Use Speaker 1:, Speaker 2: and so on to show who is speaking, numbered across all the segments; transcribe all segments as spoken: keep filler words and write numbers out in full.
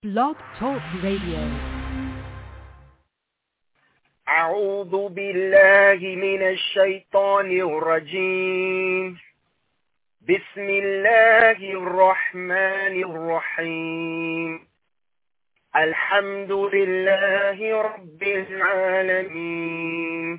Speaker 1: Blog Talk Radio.
Speaker 2: أعوذ بالله من الشيطان الرجيم. بسم الله الرحمن الرحيم. الحمد لله رب العالمين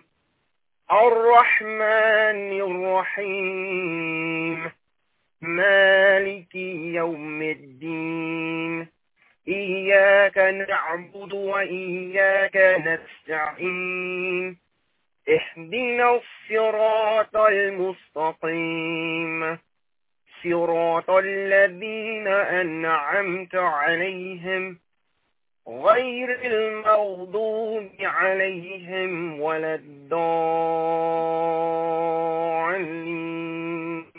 Speaker 2: الرحمن الرحيم مالك يوم الدين إياك نعبد وإياك نستعين اهدنا الصراط المستقيم صراط الذين أنعمت عليهم غير المغضوب عليهم ولا الضالين.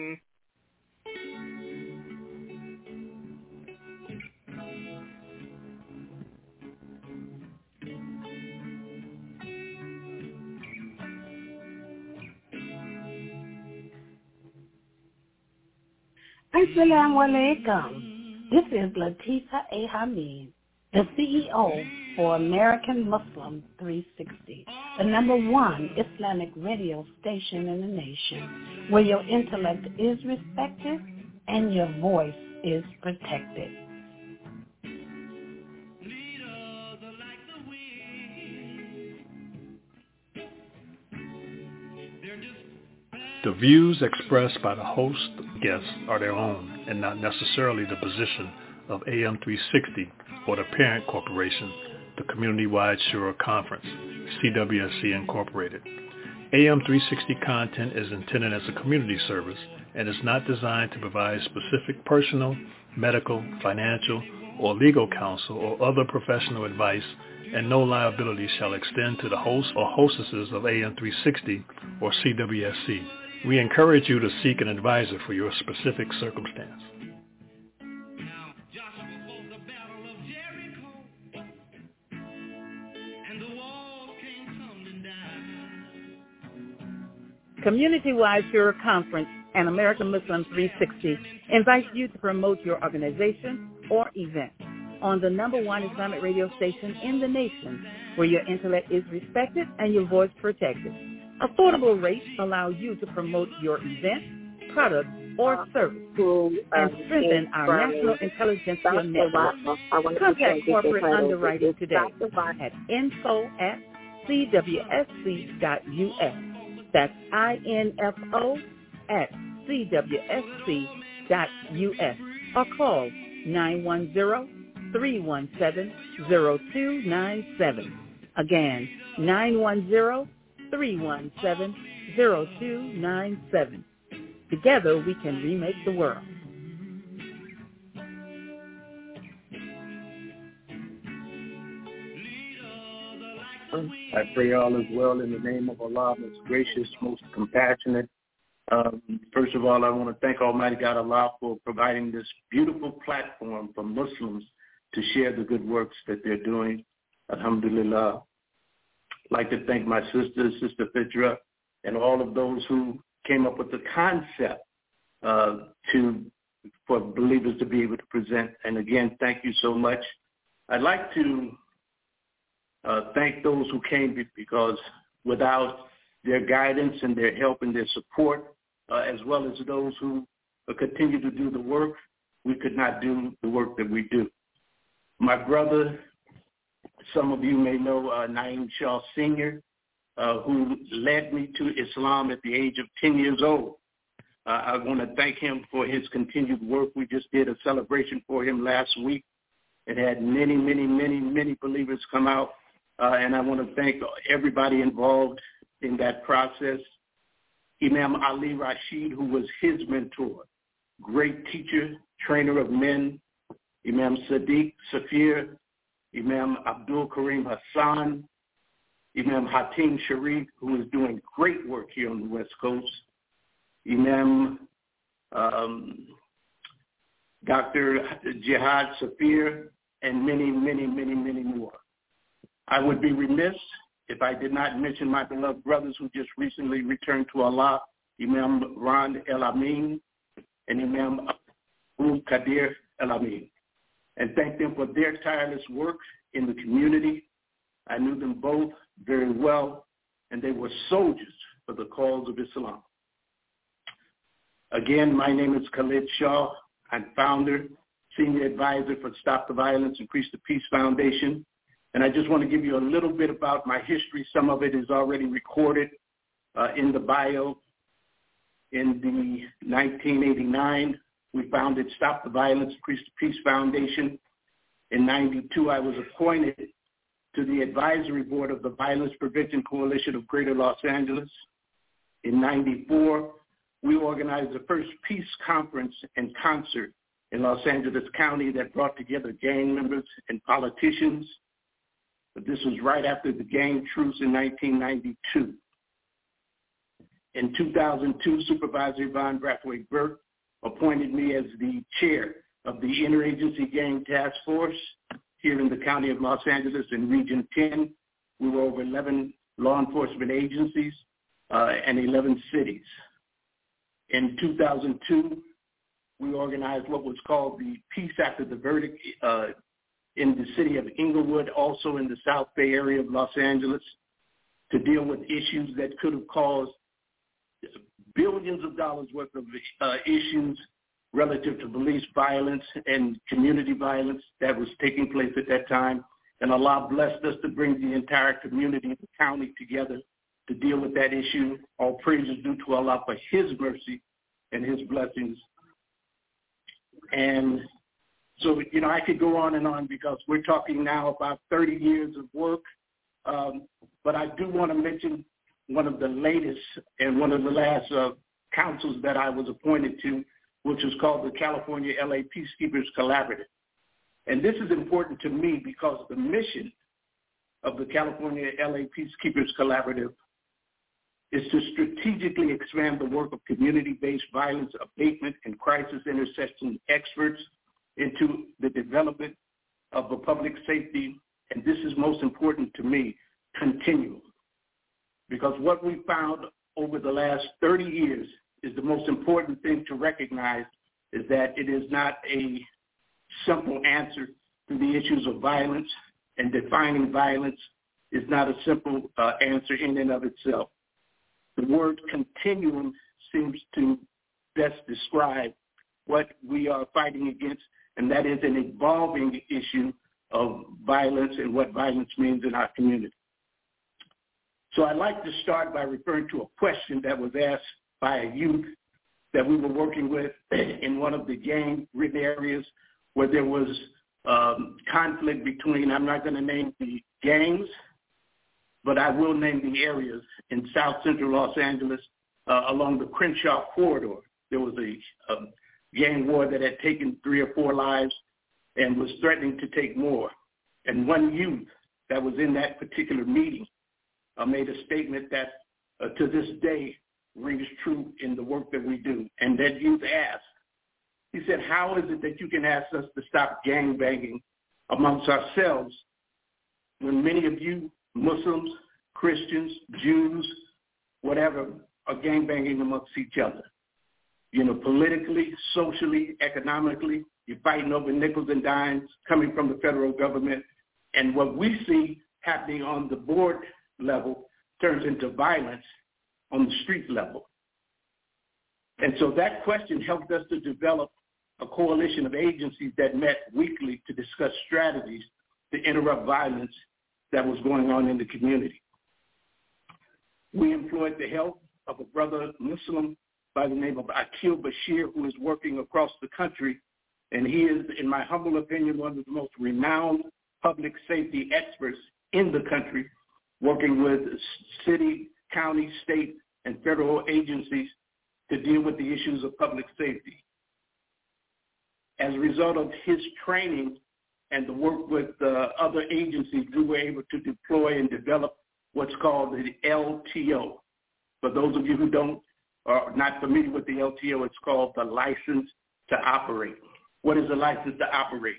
Speaker 3: Assalamu alaikum. This is Latifa A. Hamid, the C E O for American Muslim three sixty, the number one Islamic radio station in the nation, where your intellect is respected and your voice is protected.
Speaker 4: The views expressed by the host and guests are their own and not necessarily the position of A M three sixty or the parent corporation, the Community-Wide Shura Conference, C W S C Incorporated. A M three sixty content is intended as a community service and is not designed to provide specific personal, medical, financial, or legal counsel or other professional advice, and no liability shall extend to the host or hostesses of A M three sixty or C W S C. We encourage you to seek an advisor for your specific circumstance.
Speaker 5: Community-Wide Shura Conference and American Muslim three sixty invites you to promote your organization or event on the number one Islamic radio station in the nation, where your intellect is respected and your voice protected. Affordable rates allow you to promote your event, product, or service and strengthen our national intelligentsia network. Contact corporate underwriting today at info at c w s c dot u s. That's I N F O at C W S C dot U S or call nine one zero, three one seven, zero two nine seven. Again, nine one zero, three one seven, zero two nine seven. Together we can remake the world.
Speaker 6: I pray all is well in the name of Allah, most gracious, most compassionate. Um, first of all, I want to thank Almighty God Allah for providing this beautiful platform for Muslims to share the good works that they're doing. Alhamdulillah. I'd like to thank my sister, Sister Fitra, and all of those who came up with the concept uh, to for believers to be able to present. And again, thank you so much. I'd like to Uh, thank those who came because without their guidance and their help and their support, uh, as well as those who uh, continue to do the work, we could not do the work that we do. My brother, some of you may know uh, Naeem Shah Senior, uh, who led me to Islam at the age of ten years old. Uh, I want to thank him for his continued work. We just did a celebration for him last week. It had many, many, many, many believers come out. Uh, and I want to thank everybody involved in that process. Imam Ali Rashid, who was his mentor, great teacher, trainer of men. Imam Sadiq Safir, Imam Abdul Karim Hassan, Imam Hatim Sharif, who is doing great work here on the West Coast. Imam um, Doctor Jihad Safir, and many, many, many, many more. I would be remiss if I did not mention my beloved brothers who just recently returned to Allah, Imam Ron El Amin and Imam Abu Qadir El Amin. and thank them for their tireless work in the community. I knew them both very well, and they were soldiers for the cause of Islam. Again, my name is Khalid Shaw. I'm founder, senior advisor for Stop the Violence, Increase the Peace Foundation. And I just want to give you a little bit about my history. Some of it is already recorded uh, in the bio. In the nineteen eighty-nine, we founded Stop the Violence, Increase the Peace Foundation. In ninety-two, I was appointed to the advisory board of the Violence Prevention Coalition of Greater Los Angeles. In ninety-four, we organized the first peace conference and concert in Los Angeles County that brought together gang members and politicians. But this was right after the gang truce in nineteen ninety-two. In two thousand two, Supervisor Yvonne Brathwaite Burke appointed me as the chair of the Interagency Gang Task Force here in the County of Los Angeles in Region ten. We were over eleven law enforcement agencies uh, and eleven cities. In two thousand two, we organized what was called the Peace After the Verdict uh, in the city of Inglewood, also in the South Bay area of Los Angeles, to deal with issues that could have caused billions of dollars worth of uh, issues relative to police violence and community violence that was taking place at that time. And Allah blessed us to bring the entire community, the county together to deal with that issue. All praise is due to Allah for his mercy and his blessings. And so, you know, I could go on and on because we're talking now about thirty years of work. Um, but I do want to mention one of the latest and one of the last uh, councils that I was appointed to, which is called the California L A Peacekeepers Collaborative. And this is important to me because the mission of the California L A Peacekeepers Collaborative is to strategically expand the work of community-based violence abatement and crisis intersection experts into the development of a public safety, and this is most important to me, continuum. Because what we found over the last thirty years is the most important thing to recognize is that it is not a simple answer to the issues of violence, and defining violence is not a simple uh, answer in and of itself. The word continuum seems to best describe what we are fighting against, and that is an evolving issue of violence and what violence means in our community. So I'd like to start by referring to a question that was asked by a youth that we were working with in one of the gang-ridden areas where there was um, conflict between, I'm not going to name the gangs, but I will name the areas in South Central Los Angeles uh, along the Crenshaw corridor. There was a, a gang war that had taken three or four lives and was threatening to take more. And one youth that was in that particular meeting uh, made a statement that uh, to this day rings true in the work that we do. And that youth asked, he said, how is it that you can ask us to stop gangbanging amongst ourselves when many of you Muslims, Christians, Jews, whatever, are gangbanging amongst each other? You know, politically, socially, economically, you're fighting over nickels and dimes coming from the federal government. And what we see happening on the board level turns into violence on the street level. And so that question helped us to develop a coalition of agencies that met weekly to discuss strategies to interrupt violence that was going on in the community. We employed the help of a brother Muslim by the name of Akil Bashir, who is working across the country, and he is, in my humble opinion, one of the most renowned public safety experts in the country, working with city, county, state, and federal agencies to deal with the issues of public safety. As a result of his training and the work with uh, other agencies, we were able to deploy and develop what's called the L T O. For those of you who don't are not familiar with the L T O, it's called the License to Operate. What is the license to operate?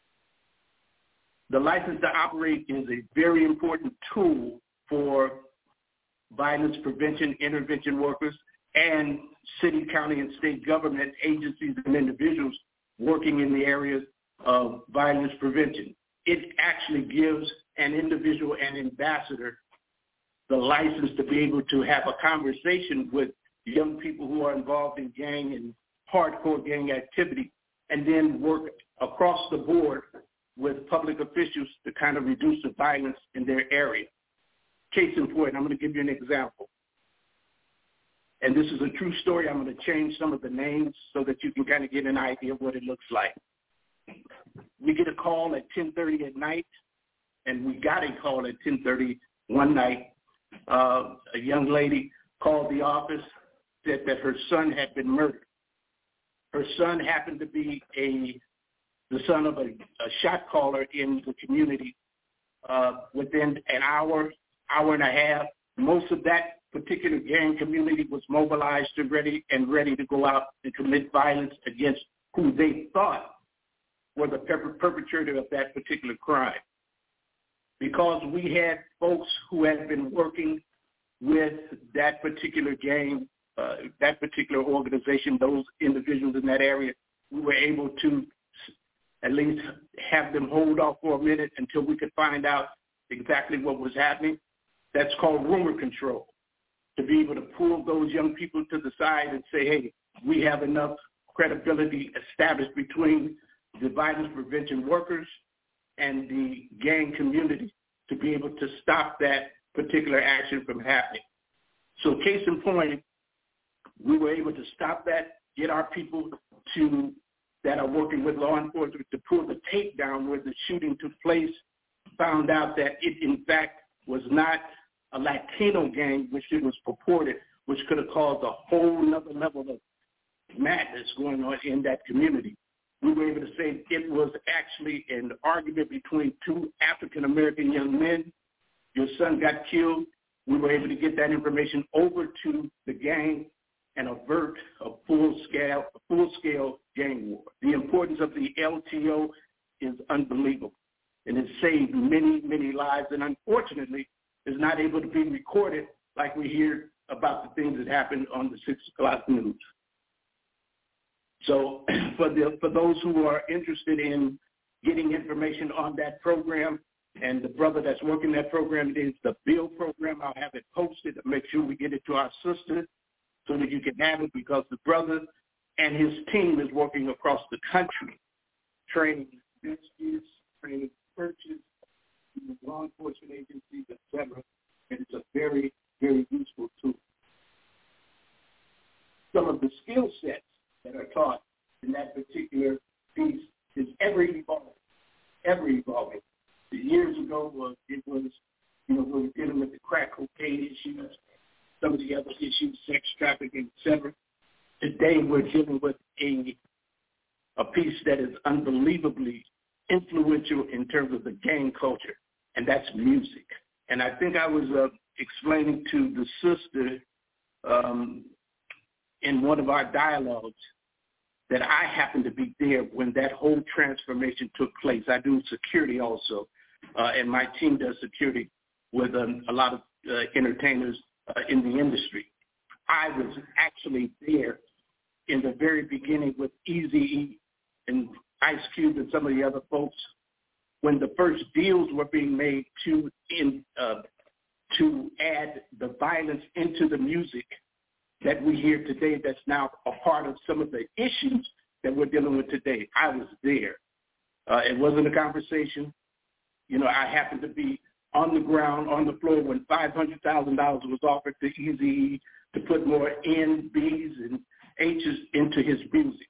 Speaker 6: The license to operate is a very important tool for violence prevention intervention workers and city, county, and state government agencies and individuals working in the areas of violence prevention. It actually gives an individual, an ambassador, the license to be able to have a conversation with young people who are involved in gang and hardcore gang activity, and then work across the board with public officials to kind of reduce the violence in their area. Case in point, I'm going to give you an example. And this is a true story. I'm going to change some of the names so that you can kind of get an idea of what it looks like. We get a call at ten thirty at night, and we got a call at ten thirty one night. Uh, a young lady called the office, said that her son had been murdered. Her son happened to be a the son of a, a shot caller in the community. Uh, within an hour, hour and a half, most of that particular gang community was mobilized and ready and ready to go out and commit violence against who they thought were the per- perpetrator of that particular crime. Because we had folks who had been working with that particular gang, uh, that particular organization, those individuals in that area, we were able to at least have them hold off for a minute until we could find out exactly what was happening. That's called rumor control, to be able to pull those young people to the side and say, hey, we have enough credibility established between the violence prevention workers and the gang community to be able to stop that particular action from happening. So case in point, we were able to stop that, get our people to that are working with law enforcement to pull the tape down where the shooting took place, found out that it in fact was not a Latino gang, which it was purported, which could have caused a whole nother level of madness going on in that community. We were able to say it was actually an argument between two African-American young men. Your son got killed. We were able to get that information over to the gang and avert a full-scale, a full-scale gang war. The importance of the L T O is unbelievable, and it saved many, many lives, and unfortunately is not able to be recorded like we hear about the things that happened on the six o'clock news. So for the for those who are interested in getting information on that program, and the brother that's working that program, it is the Bill program. I'll have it posted to make sure we get it to our sister so that you can have it, because the brother and his team is working across the country, training ministries, training churches, law enforcement agencies, et cetera. And it's a very, very useful tool. Some of the skill sets that are taught in that particular piece is ever evolving, ever evolving. Years ago, was it was, you know, we were dealing with the crack cocaine issues, some of the other issues, sex trafficking, et cetera. Today, we're dealing with a a piece that is unbelievably influential in terms of the gang culture, and that's music. And I think I was uh, explaining to the sister um, in one of our dialogues that I happened to be there when that whole transformation took place. I do security also, uh, and my team does security with um, a lot of uh, entertainers uh, in the industry. I was actually there in the very beginning with Eazy-E and Ice Cube and some of the other folks when the first deals were being made to in, uh, to add the violence into the music that we hear today, that's now a part of some of the issues that we're dealing with today. I was there. Uh, it wasn't a conversation. You know, I happened to be on the ground, on the floor when five hundred thousand dollars was offered to Eazy-E to put more N, B's, and H's into his music.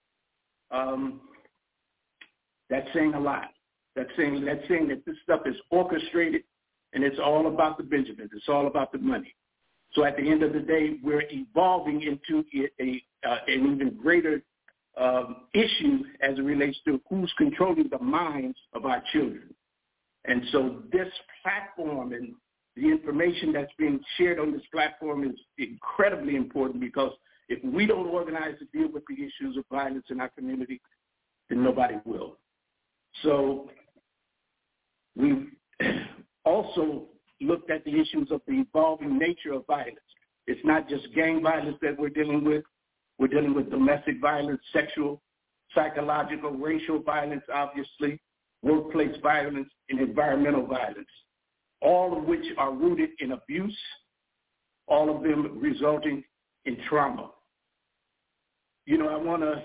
Speaker 6: Um, that's saying a lot. That's saying, that's saying that this stuff is orchestrated, and it's all about the Benjamins. It's all about the money. So at the end of the day, we're evolving into a, a, uh, an even greater um, issue as it relates to who's controlling the minds of our children. And so this platform and the information that's being shared on this platform is incredibly important, because if we don't organize to deal with the issues of violence in our community, then nobody will. So we've also looked at the issues of the evolving nature of violence. It's not just gang violence that we're dealing with. We're dealing with domestic violence, sexual psychological, racial violence, obviously, workplace violence, and environmental violence, all of which are rooted in abuse, all of them resulting in trauma. You know, I want to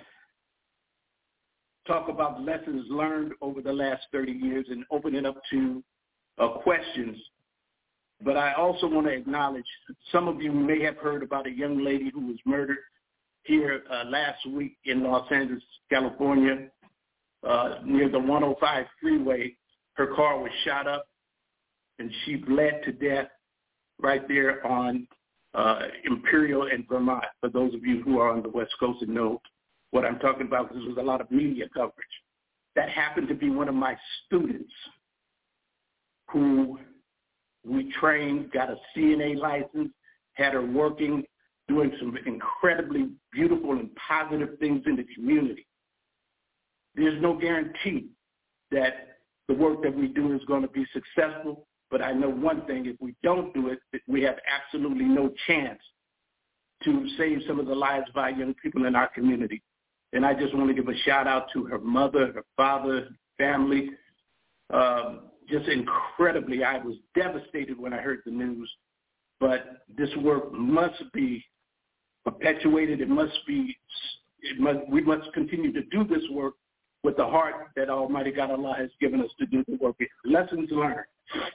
Speaker 6: talk about lessons learned over the last thirty years and open it up to uh, questions. But I also want to acknowledge some of you may have heard about a young lady who was murdered here uh, last week in Los Angeles, California, uh, near the one oh five freeway. Her car was shot up, and she bled to death right there on uh, Imperial and Vermont, for those of you who are on the West Coast and know what I'm talking about, because there was a lot of media coverage. That happened to be one of my students who we trained, got a C N A license, had her working, doing some incredibly beautiful and positive things in the community. There's no guarantee that the work that we do is going to be successful, but I know one thing: if we don't do it, we have absolutely no chance to save some of the lives of our young people in our community. And I just want to give a shout out to her mother, her father, family. Um, just incredibly, I was devastated when I heard the news, but this work must be perpetuated. It must be, it must, we must continue to do this work with the heart that Almighty God Allah has given us to do the work. Lessons learned.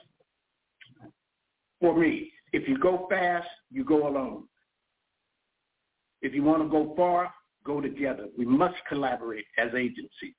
Speaker 6: For me, if you go fast, you go alone. If you want to go far, go together. We must collaborate as agencies.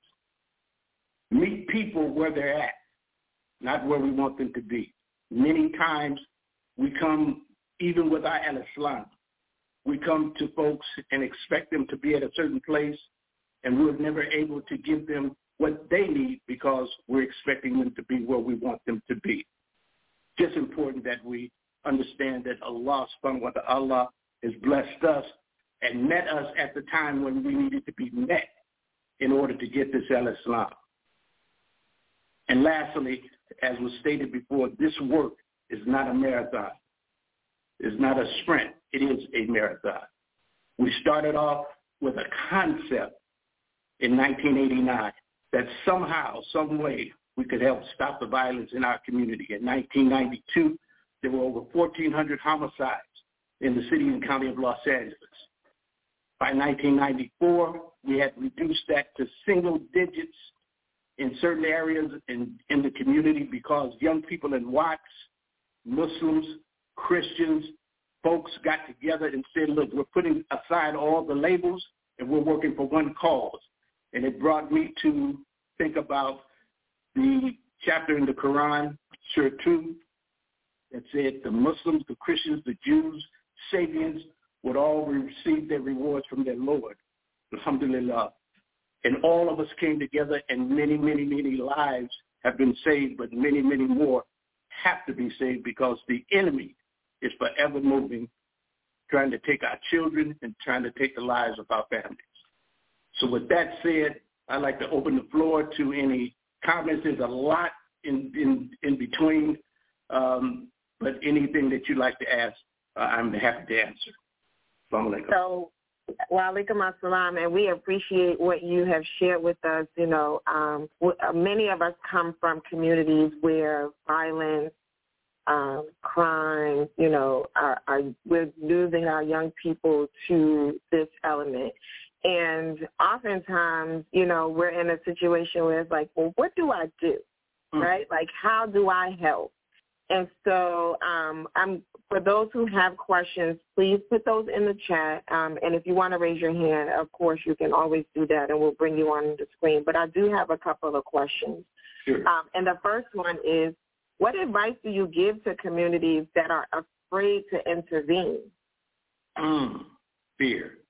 Speaker 6: Meet people where they're at, not where we want them to be. Many times we come, even with our al-Islam, we come to folks and expect them to be at a certain place, and we're never able to give them what they need because we're expecting them to be where we want them to be. Just important that we understand that Allah subhanahu wa ta'ala has blessed us and met us at the time when we needed to be met in order to get this al-Islam. And lastly, as was stated before, this work is not a marathon. It's not a sprint. It is a marathon. We started off with a concept in nineteen eighty-nine that somehow, some way, we could help stop the violence in our community. In nineteen ninety-two, there were over fourteen hundred homicides in the city and county of Los Angeles. By nineteen ninety-four, we had reduced that to single digits in certain areas in, in the community because young people in Watts, Muslims, Christians, folks got together and said, look, we're putting aside all the labels and we're working for one cause. And it brought me to think about the chapter in the Quran, Surah two, that said the Muslims, the Christians, the Jews, Sabians would all receive their rewards from their Lord. Alhamdulillah. And all of us came together, and many, many, many lives have been saved, but many, many more have to be saved because the enemy is forever moving, trying to take our children and trying to take the lives of our families. So with that said, I'd like to open the floor to any comments. There's a lot in, in, in between, um, but anything that you'd like to ask, uh, I'm happy to answer.
Speaker 1: So, wa alaikum assalam, and we appreciate what you have shared with us. You know, um, many of us come from communities where violence, um, crime, you know, are, are, we're losing our young people to this element. And oftentimes, you know, we're in a situation where it's like, well, what do I do, mm. right? Like, how do I help? And so um, I'm, for those who have questions, please put those in the chat. Um, and if you want to raise your hand, of course, you can always do that, and we'll bring you on the screen. But I do have a couple of questions.
Speaker 6: Sure.
Speaker 1: Um, and the first one is, what advice do you give to communities that are afraid to intervene?
Speaker 6: Mm, fear.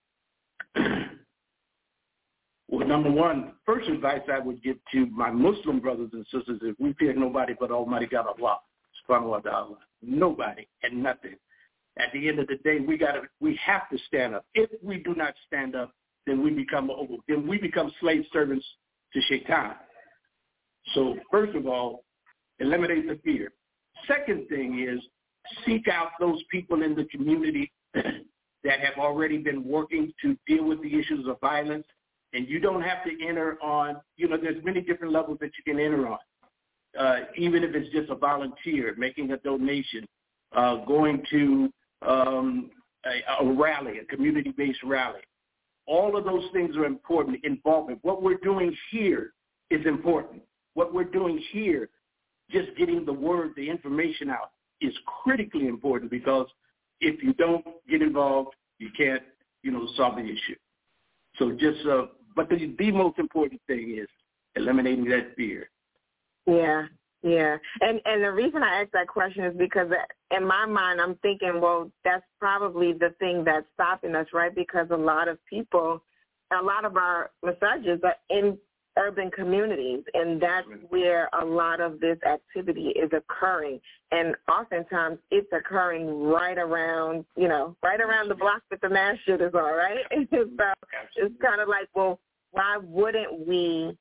Speaker 6: Well, number one, first advice I would give to my Muslim brothers and sisters is we fear nobody but Almighty God Allah, subhanahu wa ta'ala. Nobody and nothing. At the end of the day, we gotta, we have to stand up. If we do not stand up, then we become then we become slave servants to Shaitan. So first of all, eliminate the fear. Second thing is seek out those people in the community that have already been working to deal with the issues of violence And you don't have to enter on, you know, there's many different levels that you can enter on. Uh, even if it's just a volunteer, making a donation, uh, going to um, a, a rally, a community-based rally. All of those things are important. Involvement. What we're doing here is important. What we're doing here, just getting the word, the information out, is critically important, because if you don't get involved, you can't, you know, solve the issue. So just, uh, but the, the most important thing is eliminating that fear.
Speaker 1: Yeah, yeah. And and the reason I asked that question is because in my mind I'm thinking, well, that's probably the thing that's stopping us, right? Because a lot of people, a lot of our massages are in urban communities, and that's where a lot of this activity is occurring. And oftentimes it's occurring right around, you know, right around the block that the mass shooters are, right? So it's kind of like, well, why wouldn't we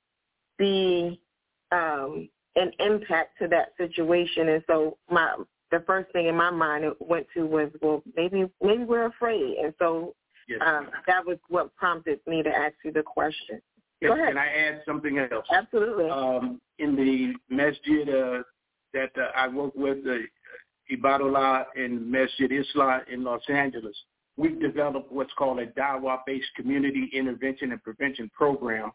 Speaker 1: be um, an impact to that situation? And so my the first thing in my mind it went to was, well, maybe maybe we're afraid. And so
Speaker 6: yes,
Speaker 1: um, that was what prompted me to ask you the question.
Speaker 6: Yes,
Speaker 1: Go ahead.
Speaker 6: can I add something else?
Speaker 1: Absolutely.
Speaker 6: Um, in the masjid uh, that uh, I work with, uh, Ibadullah and Masjid Islah in Los Angeles, we've developed what's called a Dawah-based community intervention and prevention program,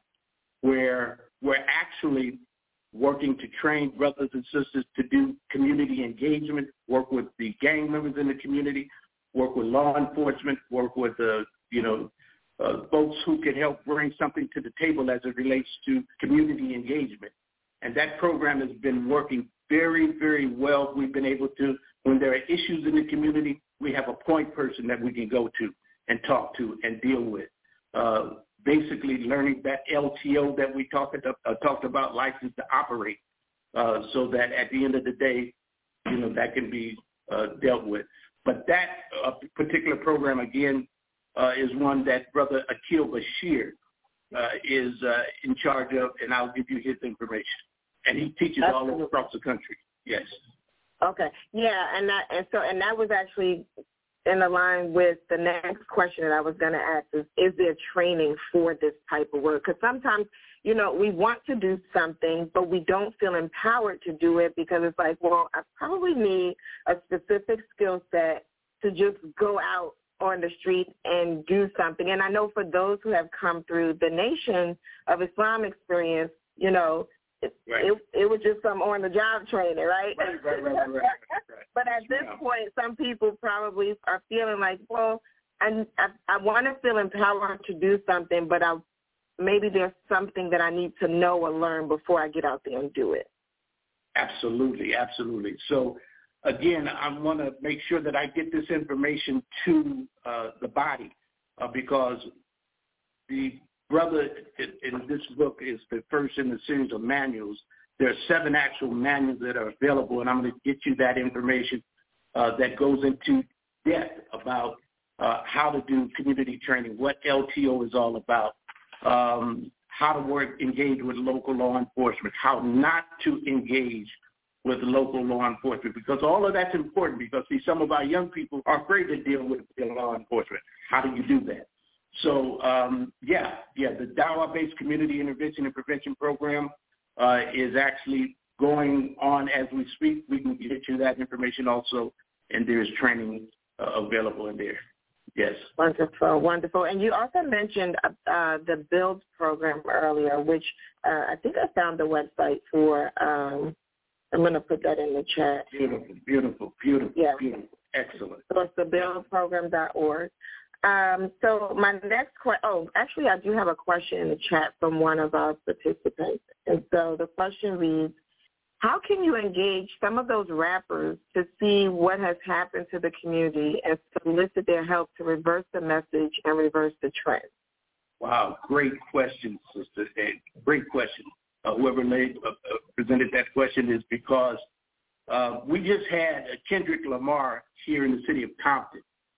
Speaker 6: where we're actually working to train brothers and sisters to do community engagement, work with the gang members in the community, work with law enforcement, work with the, uh, you know, uh, folks who can help bring something to the table as it relates to community engagement. And that program has been working very, very well. We've been able to, when there are issues in the community, we have a point person that we can go to and talk to and deal with. Uh, basically learning that L T O that we talked, uh, talked about, license to operate, uh, so that at the end of the day, you know, that can be uh, dealt with. But that uh, particular program, again, uh, is one that Brother Akil Bashir uh, is uh, in charge of, and I'll give you his information. And he teaches Absolutely. all across the country. Yes.
Speaker 1: Okay. Yeah, and that and so and that was actually in line with the next question that I was going to ask is, is there training for this type of work? Because sometimes, you know, we want to do something, but we don't feel empowered to do it because it's like, well, I probably need a specific skill set to just go out on the street and do something. And I know for those who have come through the Nation of Islam experience, you know, It, right. it it was just some on-the-job training, right?
Speaker 6: Right, right, right, right, right, right.
Speaker 1: But at this yeah. point, some people probably are feeling like, well, I, I, I want to feel empowered to do something, but I maybe there's something that I need to know or learn before I get out there and do it.
Speaker 6: Absolutely, absolutely. So, again, I want to make sure that I get this information to uh, the body uh, because the Brother, in this book is the first in the series of manuals. There are seven actual manuals that are available, and I'm going to get you that information uh, that goes into depth about uh, how to do community training, what L T O is all about, um, how to work, engage with local law enforcement, how not to engage with local law enforcement, because all of that's important because, see, some of our young people are afraid to deal with law enforcement. How do you do that? So, um, yeah, yeah, the Dawah-based community intervention and prevention program uh, is actually going on as we speak. We can get you that information also, and there's training uh, available in there. Yes.
Speaker 1: Wonderful, wonderful. And you also mentioned uh, the BUILD program earlier, which uh, I think I found the website for. Um, I'm going to put that in the chat.
Speaker 6: Beautiful, beautiful, beautiful,
Speaker 1: yeah.
Speaker 6: beautiful. Excellent.
Speaker 1: So it's the build program dot org. Um, so my next question, oh, actually I do have a question in the chat from one of our participants. And so the question reads, how can you engage some of those rappers to see what has happened to the community and solicit their help to reverse the message and reverse the trend?
Speaker 6: Wow, great question, Sister Ed. Great question. Uh, whoever made, uh, uh, presented that question is because uh, we just had Kendrick Lamar here in the city of Compton.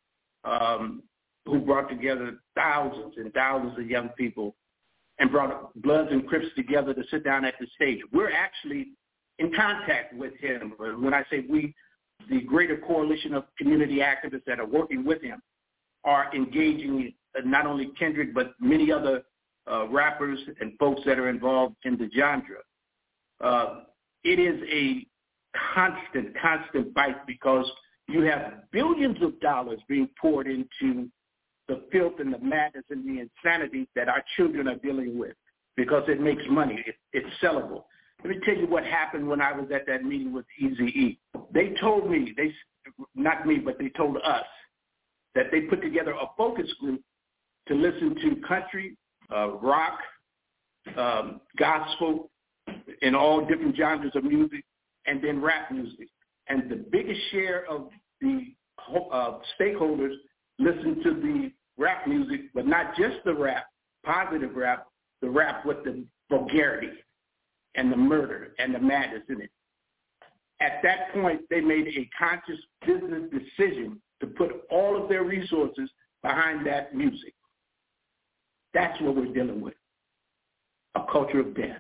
Speaker 6: Um, who brought together thousands and thousands of young people and brought Bloods and Crips together to sit down at the stage. We're actually in contact with him. When I say we, the greater coalition of community activists that are working with him are engaging not only Kendrick but many other uh, rappers and folks that are involved in the genre. Uh, it is a constant, constant fight because you have billions of dollars being poured into the filth and the madness and the insanity that our children are dealing with because it makes money. It, it's sellable. Let me tell you what happened when I was at that meeting with Eazy-E. They told me, they not me, but they told us that they put together a focus group to listen to country, uh, rock, um, gospel, and all different genres of music, and then rap music. And the biggest share of the uh, stakeholders listened to the rap music, but not just the rap, positive rap, the rap with the vulgarity and the murder and the madness in it. At that point, they made a conscious business decision to put all of their resources behind that music. That's what we're dealing with, a culture of death.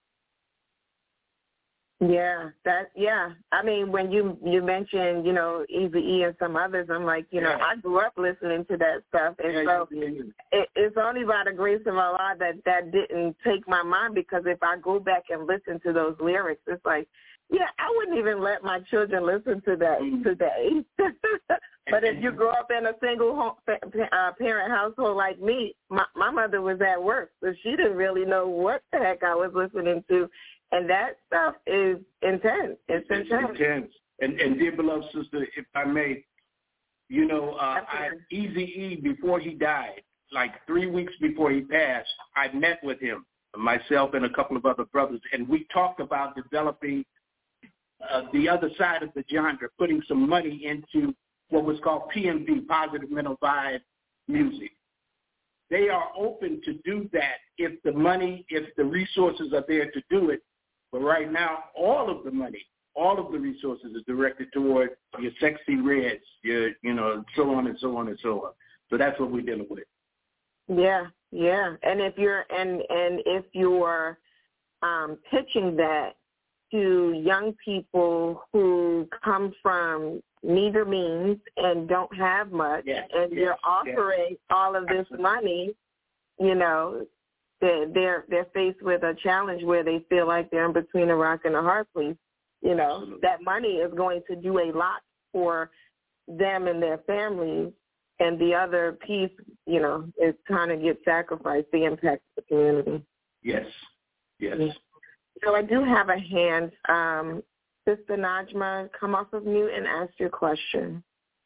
Speaker 1: Yeah, that yeah. I mean, when you you mentioned, you know, Eazy-E and some others, I'm like, you know,
Speaker 6: yeah.
Speaker 1: I grew up listening to that stuff, and
Speaker 6: yeah,
Speaker 1: so
Speaker 6: yeah, yeah.
Speaker 1: It, it's only by the grace of Allah that that didn't take my mind, because if I go back and listen to those lyrics, it's like, yeah, I wouldn't even let my children listen to that mm. today. But if you grow up in a single home, uh, parent household like me, my, my mother was at work, so she didn't really know what the heck I was listening to. And that stuff is intense. It's, it's intense.
Speaker 6: intense. And, and dear beloved sister, if I may, you know, uh, I, Eazy-E, before he died, like three weeks before he passed, I met with him, myself and a couple of other brothers, and we talked about developing uh, the other side of the genre, putting some money into what was called P M V, Positive Mental Vibe Music. They are open to do that if the money, if the resources are there to do it. But right now, all of the money, all of the resources is directed toward your sexy reds, your, you know, so on and so on and so on. So that's what we're dealing with.
Speaker 1: Yeah, yeah. And if you're and and if you're um, pitching that to young people who come from meager means and don't have much,
Speaker 6: yes,
Speaker 1: and
Speaker 6: yes,
Speaker 1: you're offering yes. all of this money, you know, they're they're faced with a challenge where they feel like they're in between a rock and a hard place. You know, Absolutely. That money is going to do a lot for them and their families, and the other piece, you know, is kind of get sacrificed, the impact of the community.
Speaker 6: Yes, yes.
Speaker 1: So I do have a hand. Um, Sister Najma, come off of mute and ask your question.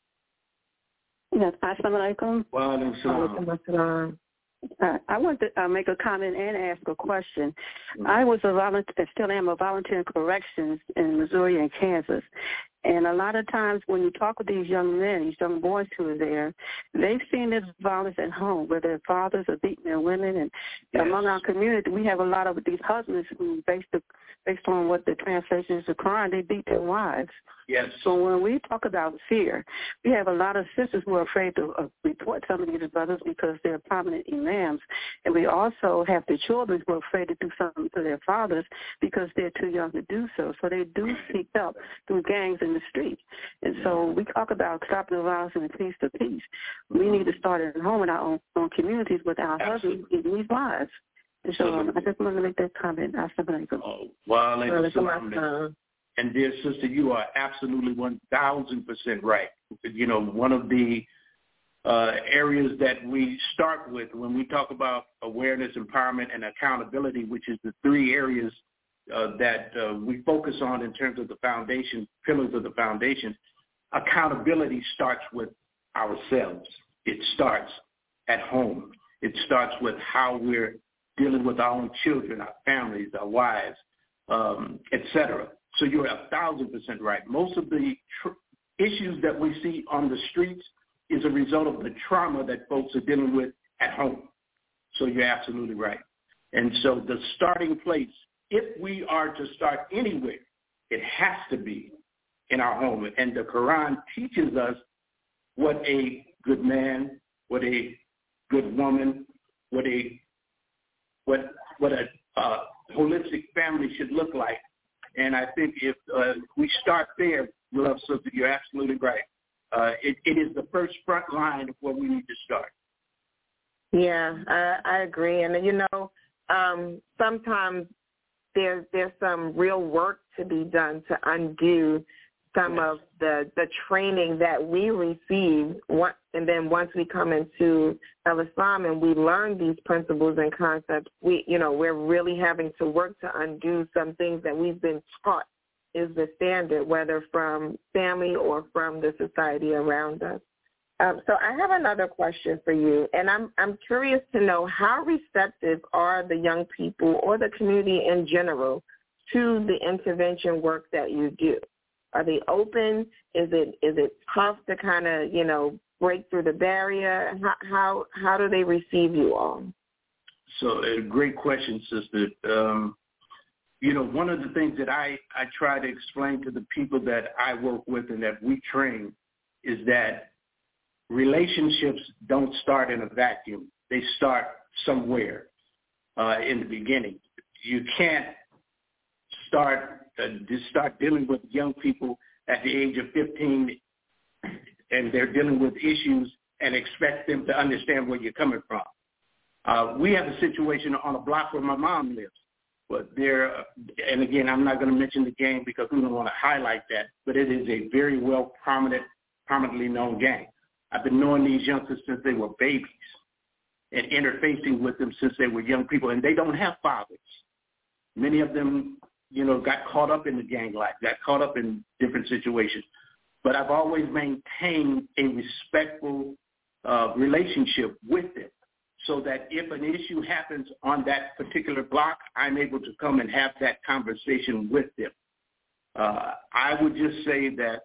Speaker 7: Yes, assalamu alaikum.
Speaker 6: Wa alaikum salam.
Speaker 7: Uh, I want to uh, make a comment and ask a question. Mm-hmm. I was a volunteer, still am a volunteer in corrections in Missouri and Kansas. And a lot of times when you talk with these young men, these young boys who are there, they've seen this violence at home where their fathers are beating their women. And yes. among our community, we have a lot of these husbands who, based, the, based on what the translation is of Quran, they beat their wives.
Speaker 6: Yes.
Speaker 7: So when we talk about fear, we have a lot of sisters who are afraid to uh, report some of these brothers because they're prominent imams. And we also have the children who are afraid to do something to their fathers because they're too young to do so. So they do seek help through gangs and the street. And so we talk about stopping the violence and peace to peace. We need to start at home in our own, own communities with our
Speaker 6: Absolutely.
Speaker 7: husbands and these wives. And so um, I just want to make that comment.
Speaker 6: Oh, well, and dear sister, you are absolutely one thousand percent right. You know, one of the uh, areas that we start with when we talk about awareness, empowerment, and accountability, which is the three areas Uh, that uh, we focus on in terms of the foundation, pillars of the foundation, accountability starts with ourselves. It starts at home. It starts with how we're dealing with our own children, our families, our wives, um, et cetera. So you're a thousand percent right. Most of the tr- issues that we see on the streets is a result of the trauma that folks are dealing with at home. So you're absolutely right. And so the starting place, if we are to start anywhere, it has to be in our home. And the Quran teaches us what a good man, what a good woman, what a what what a uh, holistic family should look like. And I think if uh, we start there, beloved sister, you're absolutely right. Uh, it, it is the first front line of where we need to start.
Speaker 1: Yeah, I, I agree. And, you know, um, sometimes there's, there's some real work to be done to undo some of the, the training that we receive, and then once we come into Al-Islam and we learn these principles and concepts, we, you know, we're really having to work to undo some things that we've been taught is the standard, whether from family or from the society around us. Um, so I have another question for you, and I'm I'm curious to know how receptive are the young people or the community in general to the intervention work that you do? Are they open? Is it is it tough to kind of, you know, break through the barrier? How how, how do they receive you all?
Speaker 6: So a great question, sister. Um, you know, one of the things that I, I try to explain to the people that I work with and that we train is that relationships don't start in a vacuum. They start somewhere uh, in the beginning. You can't start uh, just start dealing with young people at the age of fifteen and they're dealing with issues and expect them to understand where you're coming from. Uh, we have a situation on a block where my mom lives. But there, and again, I'm not going to mention the gang because we don't want to highlight that, but it is a very well prominent, prominently known gang. I've been knowing these youngsters since they were babies and interfacing with them since they were young people, and they don't have fathers. Many of them, you know, got caught up in the gang life, got caught up in different situations. But I've always maintained a respectful uh, relationship with them so that if an issue happens on that particular block, I'm able to come and have that conversation with them. Uh, I would just say that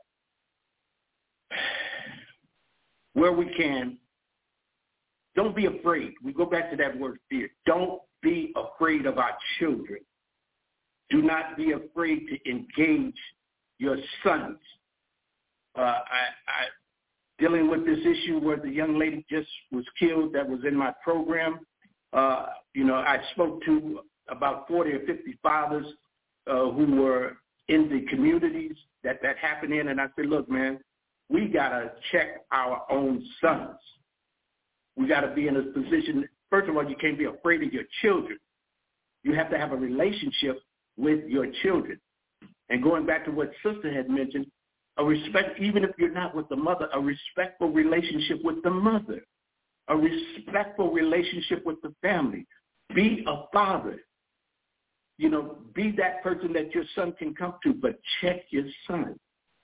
Speaker 6: where we can, don't be afraid. We go back to that word fear. Don't be afraid of our children. Do not be afraid to engage your sons. Uh, I, I, dealing with this issue where the young lady just was killed that was in my program, uh, you know, I spoke to about forty or fifty fathers uh, who were in the communities that that happened in, and I said, look, man, we got to check our own sons. We got to be in a position, first of all, you can't be afraid of your children. You have to have a relationship with your children. And going back to what Sister had mentioned, a respect, even if you're not with the mother, a respectful relationship with the mother, a respectful relationship with the family. Be a father. You know, be that person that your son can come to, but check your son.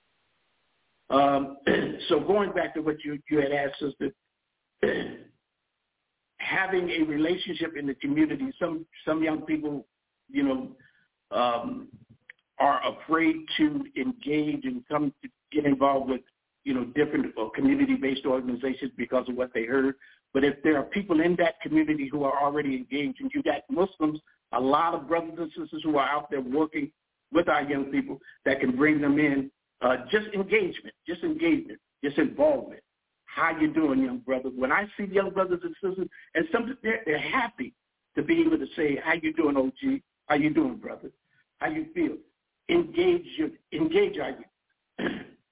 Speaker 6: Um, so going back to what you, you had asked, Sister, having a relationship in the community, some, some young people, you know, um, are afraid to engage and come to get involved with, you know, different uh, community-based organizations because of what they heard. But if there are people in that community who are already engaged, and you got Muslims, a lot of brothers and sisters who are out there working with our young people that can bring them in, uh, just engagement, just engagement, just involvement. How you doing, young brother? When I see young brothers and sisters, and some they're, they're happy to be able to say, how you doing, O G? How you doing, brother? How you feel? Engage your, engage our youth.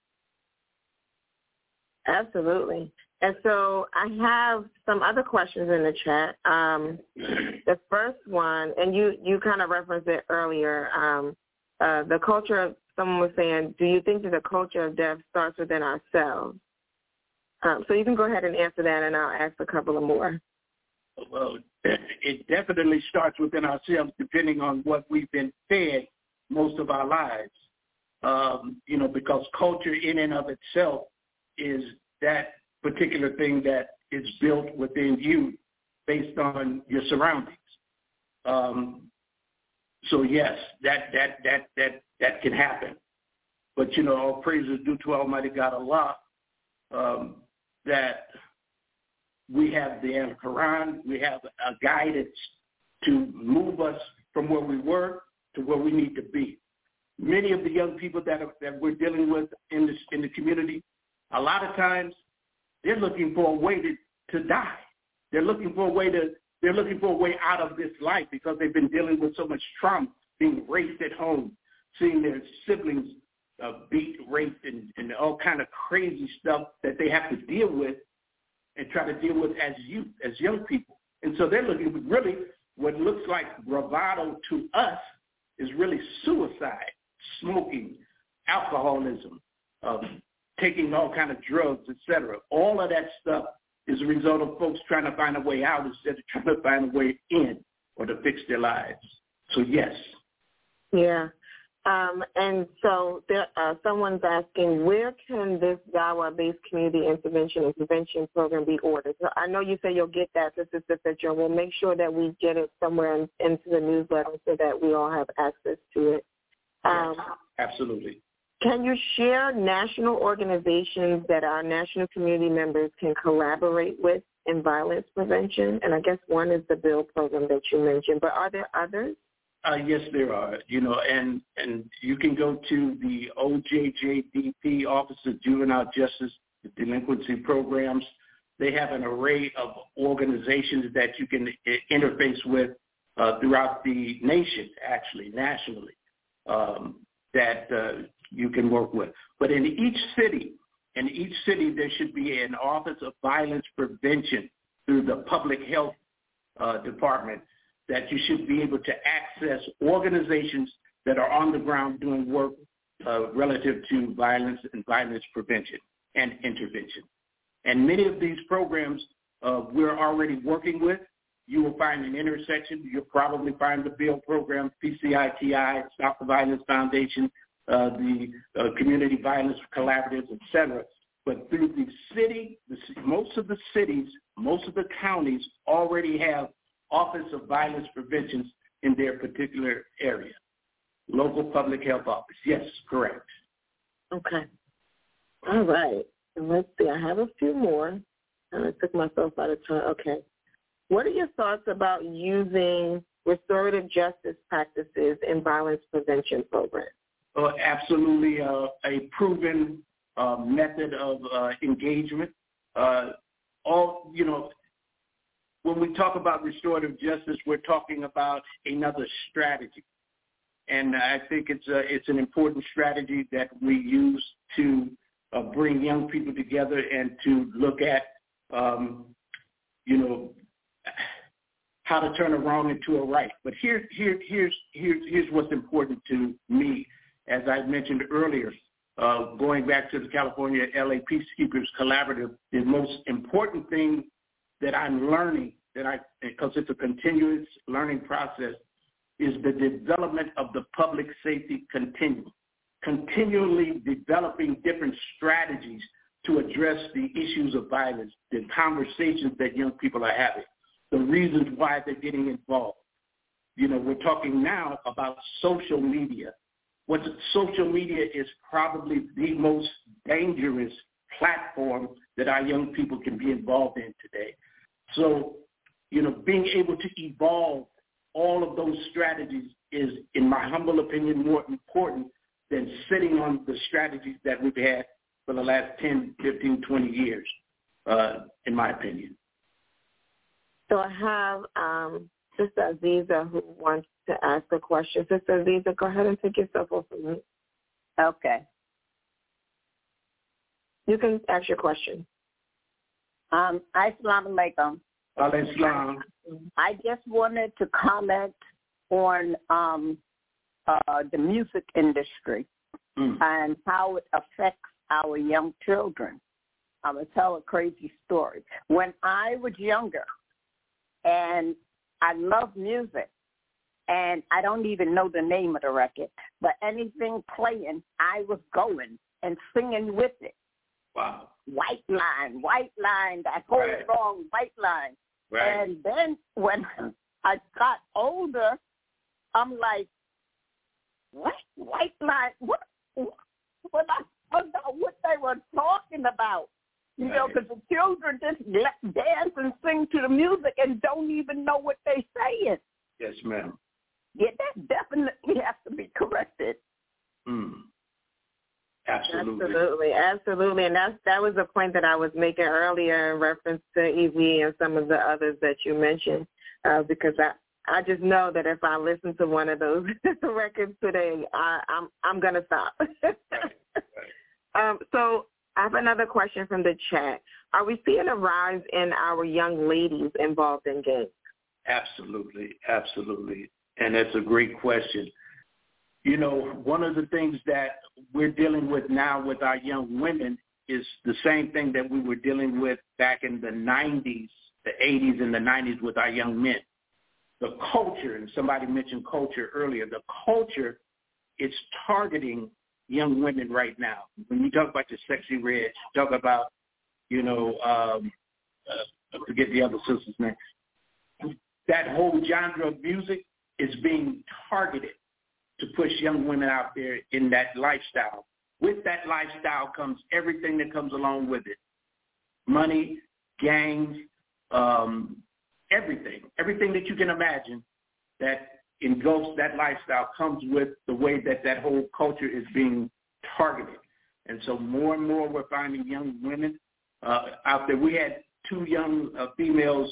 Speaker 1: Absolutely. And so I have some other questions in the chat. Um, the first one, and you, you kind of referenced it earlier, um, uh, the culture of, someone was saying, do you think that the culture of death starts within ourselves? Um, so you can go ahead and answer that, and I'll ask a couple of more.
Speaker 6: Well, it definitely starts within ourselves depending on what we've been fed most of our lives, um, you know, because culture in and of itself is that particular thing that is built within you based on your surroundings. Um, so yes, that that that that that can happen. But you know, all praise is due to Almighty God Allah, um, that we have the Al-Quran, we have a guidance to move us from where we were to where we need to be. Many of the young people that are, that we're dealing with in this in the community, a lot of times they're looking for a way to, to die. They're looking for a way to they're looking for a way out of this life because they've been dealing with so much trauma, being raised at home, seeing their siblings uh, beat, raped, and, and all kind of crazy stuff that they have to deal with. and try to deal with as youth, as young people. And so they're looking at really what looks like bravado to us is really suicide, smoking, alcoholism, um, taking all kind of drugs, et cetera. All of that stuff is a result of folks trying to find a way out instead of trying to find a way in or to fix their lives. So, yes.
Speaker 1: Yeah. Um, and so there, uh, someone's asking, where can this Dawa-based community intervention and prevention program be ordered? So I know you say you'll get that to Sister Fitcher. We'll make sure that we get it somewhere in, into the newsletter so that we all have access to it. Um,
Speaker 6: yes, absolutely.
Speaker 1: Can you share national organizations that our national community members can collaborate with in violence prevention? And I guess one is the BUILD program that you mentioned, but are there others?
Speaker 6: Uh, yes, there are, you know, and, and you can go to the O J J D P, Office of Juvenile Justice Delinquency Programs. They have an array of organizations that you can interface with uh, throughout the nation, actually, nationally, um, that uh, you can work with. But in each city, in each city, there should be an Office of Violence Prevention through the Public Health uh, Department that you should be able to access organizations that are on the ground doing work uh, relative to violence and violence prevention and intervention. And many of these programs uh, we're already working with. You will find an intersection. You'll probably find the BUILD program, P C I T I, Stop the Violence Foundation, uh, the uh, Community Violence Collaboratives, et cetera. But through the city, the, most of the cities, most of the counties already have Office of Violence Prevention in their particular area. Local public health office. Yes, correct.
Speaker 1: Okay. All right. And let's see. I have a few more. And I took myself out of time. Okay. What are your thoughts about using restorative justice practices in violence prevention programs?
Speaker 6: Uh, absolutely uh, a proven uh, method of uh, engagement. Uh, all, you know, when we talk about restorative justice, we're talking about another strategy. And I think it's a, it's an important strategy that we use to uh, bring young people together and to look at, um, you know, how to turn a wrong into a right. But here, here, here's, here's, here's what's important to me. As I mentioned earlier, uh, going back to the California L A Peacekeepers Collaborative, the most important thing that I'm learning, that I, because it's a continuous learning process, is the development of the public safety continuum, continually developing different strategies to address the issues of violence, the conversations that young people are having, the reasons why they're getting involved. You know, we're talking now about social media. What social media is probably the most dangerous platform that our young people can be involved in today. So, you know, being able to evolve all of those strategies is, in my humble opinion, more important than sitting on the strategies that we've had for the last ten, fifteen, twenty years, uh, in my opinion.
Speaker 1: So I have um, Sister Aziza who wants to ask a question. Sister Aziza, go ahead and take yourself off of mute.
Speaker 8: Okay.
Speaker 1: You can ask your question.
Speaker 8: Um, Assalamu alaikum.
Speaker 6: Al-Islam.
Speaker 8: I just wanted to comment on um, uh, the music industry mm. and how it affects our young children. I'm going to tell a crazy story. When I was younger, and I love music, and I don't even know the name of the record, but anything playing, I was going and singing with it.
Speaker 6: Wow.
Speaker 8: White line, white line, that whole
Speaker 6: right.
Speaker 8: song, white line.
Speaker 6: Right.
Speaker 8: And then when I got older, I'm like, what? White line? What? What I forgot what they were talking about. You right. know, because the children just dance and sing to the music and don't even know what they're saying.
Speaker 6: Yes, ma'am.
Speaker 8: Yeah, that definitely has to be corrected.
Speaker 6: Mm. Absolutely.
Speaker 1: Absolutely, absolutely. And that's, that was the point that I was making earlier in reference to E V and some of the others that you mentioned, uh, because I, I just know that if I listen to one of those records today, I, I'm I'm going to stop.
Speaker 6: Right. Right.
Speaker 1: um, so I have another question from the chat. are we seeing a rise in our young ladies involved in gangs?
Speaker 6: Absolutely, absolutely. And that's a great question. You know, one of the things that we're dealing with now with our young women is the same thing that we were dealing with back in the nineties, the eighties and the nineties with our young men. The culture, and somebody mentioned culture earlier, the culture is targeting young women right now. When you talk about the Sexy Red, talk about, you know, um, uh, I forget the other sister's name. That whole genre of music is being targeted to push young women out there in that lifestyle. With that lifestyle comes everything that comes along with it. Money, gangs, um, everything. Everything that you can imagine that engulfs that lifestyle comes with the way that that whole culture is being targeted. And so more and more we're finding young women uh, out there. We had two young uh, females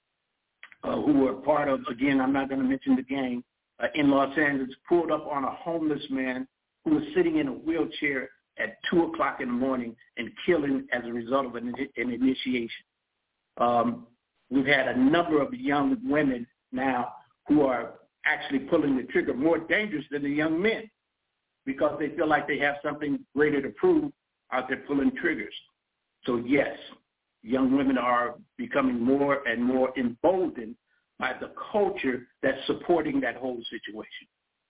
Speaker 6: uh, who were part of, again, I'm not going to mention the gang, Uh, in Los Angeles, pulled up on a homeless man who was sitting in a wheelchair at two o'clock in the morning and killed him as a result of an, an initiation. Um, we've had a number of young women now who are actually pulling the trigger, more dangerous than the young men, because they feel like they have something greater to prove out there pulling triggers. So yes, young women are becoming more and more emboldened by the culture that's supporting that whole situation.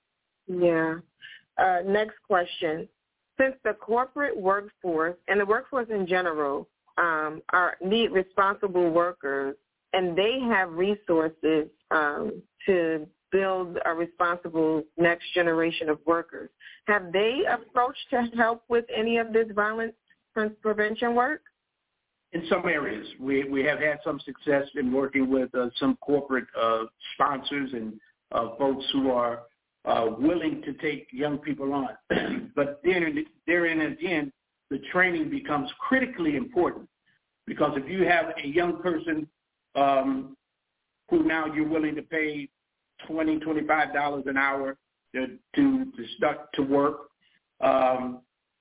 Speaker 1: Yeah. Uh, next question. Since the corporate workforce and the workforce in general um, are need responsible workers, and they have resources um, to build a responsible next generation of workers, have they approached to help with any of this violence prevention work?
Speaker 6: In some areas, we, we have had some success in working with uh, some corporate uh, sponsors and uh, folks who are uh, willing to take young people on. But then, therein again, the training becomes critically important, because if you have a young person um, who now you're willing to pay twenty dollars, twenty-five dollars an hour to, to, to start to work, um,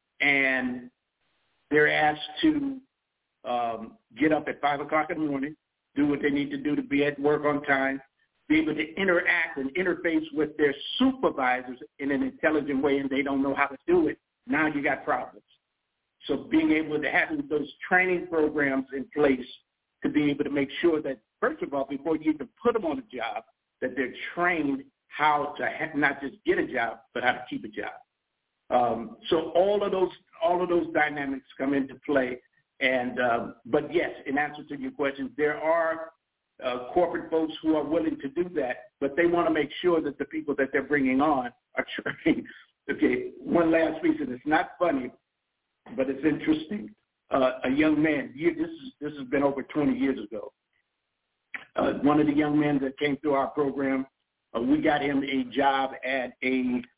Speaker 6: and they're asked to Um, get up at five o'clock in the morning, do what they need to do to be at work on time, be able to interact and interface with their supervisors in an intelligent way, and they don't know how to do it, now you got problems. So being able to have those training programs in place to be able to make sure that, first of all, before you even put them on a job, that they're trained how to have, not just get a job, but how to keep a job. Um, so all of those all of those dynamics come into play. And uh, but yes, in answer to your question, there are uh, corporate folks who are willing to do that, but they want to make sure that the people that they're bringing on are trained. Okay, one last piece, and it's not funny, but it's interesting. Uh, a young man, you, this is this has been over twenty years ago. Uh, one of the young men that came through our program, uh, we got him a job at a,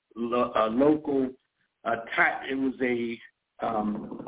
Speaker 6: a local. Uh, type, it was a. Um,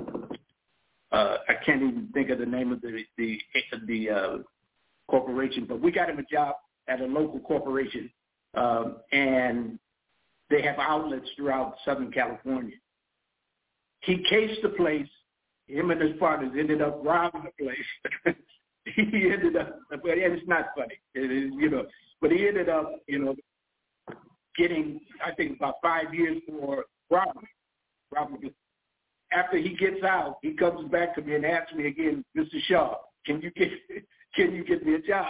Speaker 6: Uh, I can't even think of the name of the the, the uh, corporation, but we got him a job at a local corporation, um, and they have outlets throughout Southern California. He cased the place. Him and his partners ended up robbing the place. he ended up, and it's not funny, it is, you know, but he ended up, you know, getting, I think, about five years for robbery. robbery. After he gets out, he comes back to me and asks me again, Mister Shaw, can you get can you get me a job?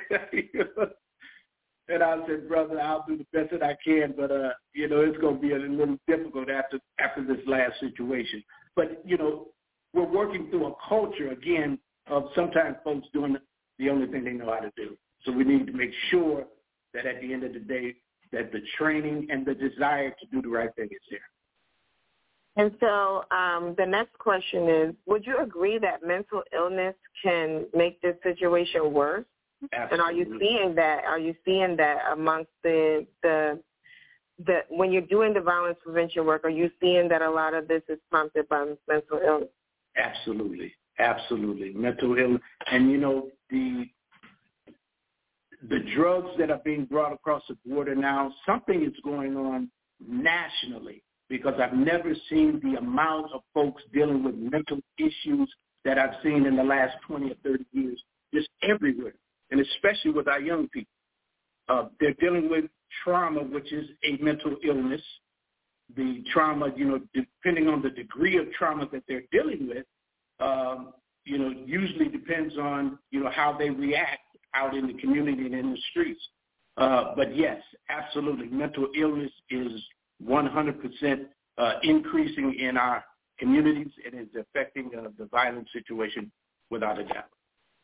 Speaker 6: And I said, brother, I'll do the best that I can, but uh, you know, it's going to be a little difficult after after this last situation. But you know, we're working through a culture again of sometimes folks doing the only thing they know how to do. So we need to make sure that at the end of the day, that the training and the desire to do the right thing is there.
Speaker 1: And so um, the next question is, would you agree that mental illness can make this situation worse?
Speaker 6: Absolutely.
Speaker 1: And are you seeing that? Are you seeing that amongst the, the the when you're doing the violence prevention work, are you seeing that a lot of this is prompted by mental illness?
Speaker 6: Absolutely. Absolutely. Mental illness. And, you know, the the drugs that are being brought across the border now, something is going on nationally, because I've never seen the amount of folks dealing with mental issues that I've seen in the last twenty or thirty years, just everywhere, and especially with our young people. Uh, they're dealing with trauma, which is a mental illness. The trauma, you know, depending on the degree of trauma that they're dealing with, um, you know, usually depends on, you know, how they react out in the community and in the streets. Uh, but yes, absolutely, mental illness is one hundred percent uh, increasing in our communities and is affecting uh, the violent situation without a doubt.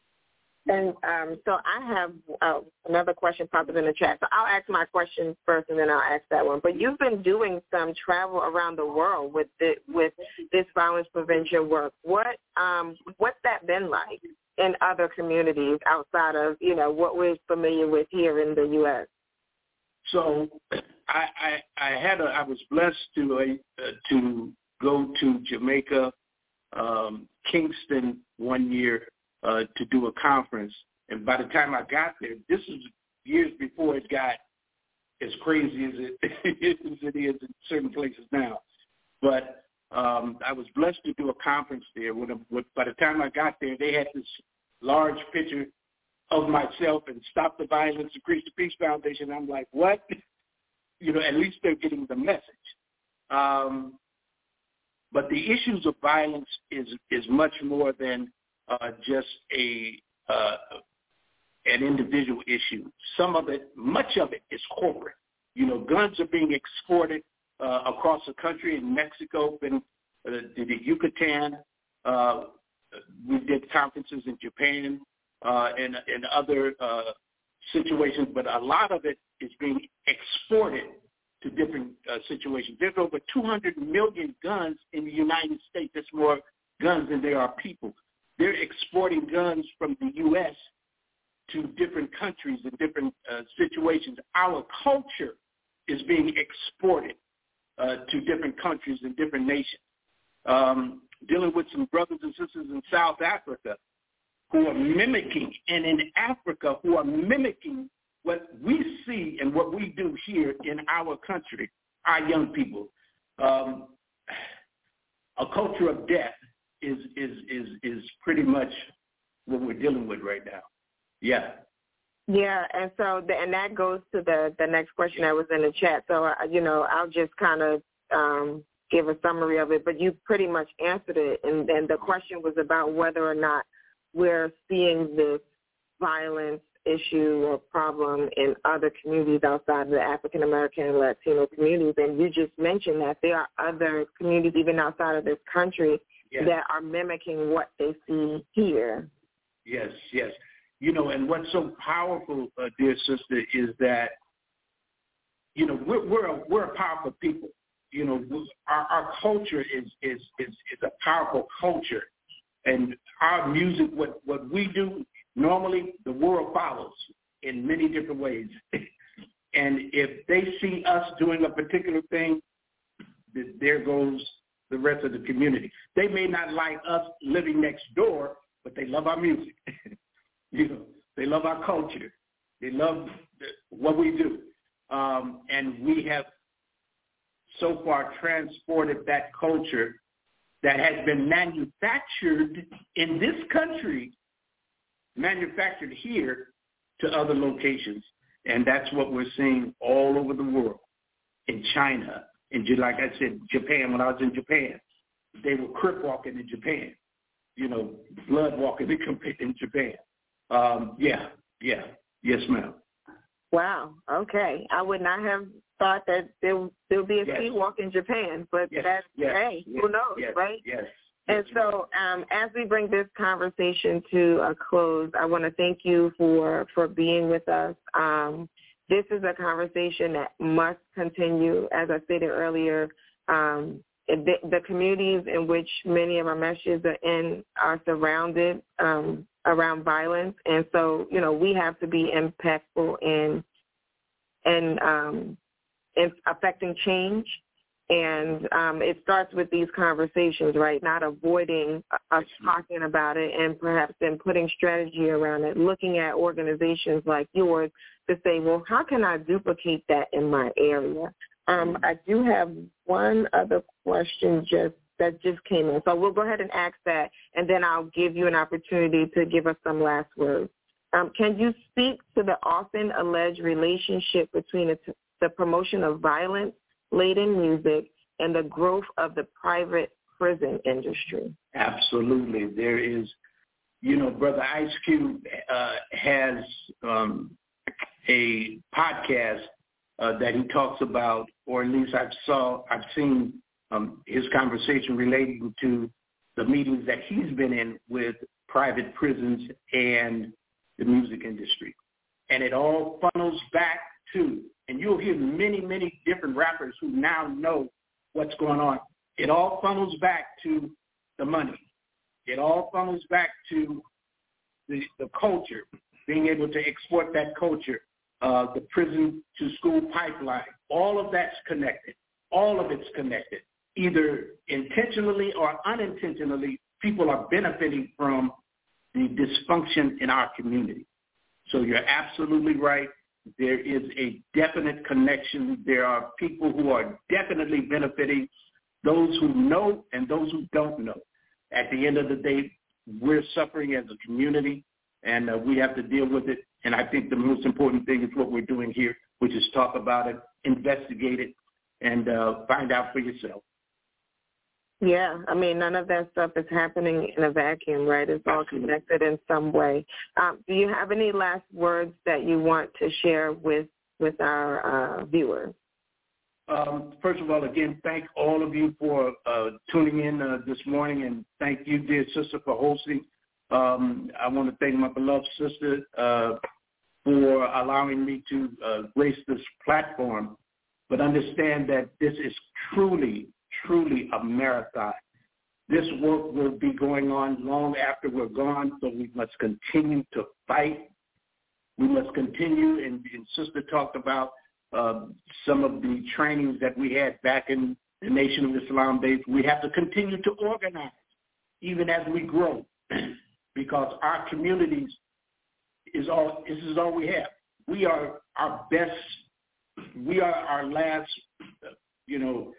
Speaker 1: And um, so I have uh, another question popped up in the chat. So I'll ask my question first, and then I'll ask that one. But you've been doing some travel around the world with the, with this violence prevention work. What um, what's that been like in other communities outside of, you know, what we're familiar with here in the U S?
Speaker 6: So I I, I had a, I was blessed to uh, to go to Jamaica, um, Kingston one year. Uh, to do a conference, and by the time I got there, this is years before it got as crazy as it, as it is in certain places now. But um, I was blessed to do a conference there. When, when, by the time I got there, they had this large picture of myself and Stop the Violence, Increase the Peace Foundation. I'm like, what? You know, at least they're getting the message. Um, but the issues of violence is is much more than Uh, just a uh, an individual issue. Some of it, much of it, is corporate. You know, guns are being exported uh, across the country. In Mexico, in uh, the, the Yucatan. Uh, we did conferences in Japan uh, and and other uh, situations, but a lot of it is being exported to different uh, situations. There's over two hundred million guns in the United States. There's more guns than there are people. They're exporting guns from the U S to different countries and different uh, situations. Our culture is being exported uh, to different countries and different nations. Um, dealing with some brothers and sisters in South Africa who are mimicking, and in Africa who are mimicking what we see and what we do here in our country, our young people. Um, a culture of death is is is is pretty much what we're dealing with right now. Yeah.
Speaker 1: Yeah, and so the, and that goes to the, the next question that was in the chat. So, uh, you know, I'll just kind of um, give a summary of it, but you pretty much answered it. And, and the question was about whether or not we're seeing this violence issue or problem in other communities outside of the African American and Latino communities. And you just mentioned that there are other communities even outside of this country yes. that are mimicking what they see here.
Speaker 6: Yes, yes. You know, and what's so powerful, uh, dear sister, is that, you know, we're we're a, we're a powerful people. You know, our, our culture is, is is is a powerful culture, and our music, what what we do, normally the world follows in many different ways. And if they see us doing a particular thing, there goes the rest of the community. They may not like us living next door, but they love our music. You know, they love our culture. They love the, what we do. Um, and we have so far transported that culture that has been manufactured in this country, manufactured here to other locations. And that's what we're seeing all over the world. In China, in, like I said, Japan, when I was in Japan, they were crip walking in Japan, you know, blood walking in Japan. Um, yeah, yeah, yes, ma'am.
Speaker 1: Wow, okay. I would not have thought that there there'll be a
Speaker 6: yes.
Speaker 1: street walk in Japan, but
Speaker 6: yes.
Speaker 1: that's,
Speaker 6: yes.
Speaker 1: hey,
Speaker 6: yes.
Speaker 1: who knows,
Speaker 6: yes.
Speaker 1: right?
Speaker 6: Yes.
Speaker 1: And so um, as we bring this conversation to a close, I want to thank you for, for being with us. Um, this is a conversation that must continue. As I stated earlier, um, the, the communities in which many of our messages are in are surrounded um, around violence. And so, you know, we have to be impactful in, in, um, in affecting change. And um, it starts with these conversations, right, not avoiding us talking about it and perhaps then putting strategy around it, looking at organizations like yours to say, well, how can I duplicate that in my area? Um, I do have one other question just that just came in. So we'll go ahead and ask that, and then I'll give you an opportunity to give us some last words. Um, can you speak to the often alleged relationship between the, the promotion of violence-laden music and the growth of the private prison industry?
Speaker 6: Absolutely. There is, you know, Brother Ice Cube uh, has um, a podcast uh, that he talks about, or at least I've saw, I've seen um, his conversation relating to the meetings that he's been in with private prisons and the music industry. And it all funnels back to, and you'll hear many, many different rappers who now know what's going on. It all funnels back to the money. It all funnels back to the, the culture, being able to export that culture, uh, the prison to school pipeline. All of that's connected. All of it's connected. Either intentionally or unintentionally, people are benefiting from the dysfunction in our community. So you're absolutely right. There is a definite connection. There are people who are definitely benefiting, those who know and those who don't know. At the end of the day, we're suffering as a community, and uh, we have to deal with it. And I think the most important thing is what we're doing here, which is talk about it, investigate it, and uh, find out for yourself.
Speaker 1: Yeah, I mean, none of that stuff is happening in a vacuum, right? It's all connected in some way. Um, do you have any last words that you want to share with, with our uh, viewers?
Speaker 6: Um, first of all, again, thank all of you for uh, tuning in uh, this morning, and thank you, dear sister, for hosting. Um, I want to thank my beloved sister uh, for allowing me to uh, grace this platform, but understand that this is truly, truly a marathon. This work will be going on long after we're gone, so we must continue to fight. We must continue, and, and Sister talked about uh, some of the trainings that we had back in the Nation of Islam days. We have to continue to organize, even as we grow, because our communities is all, this is all we have. We are our best, we are our last, you know,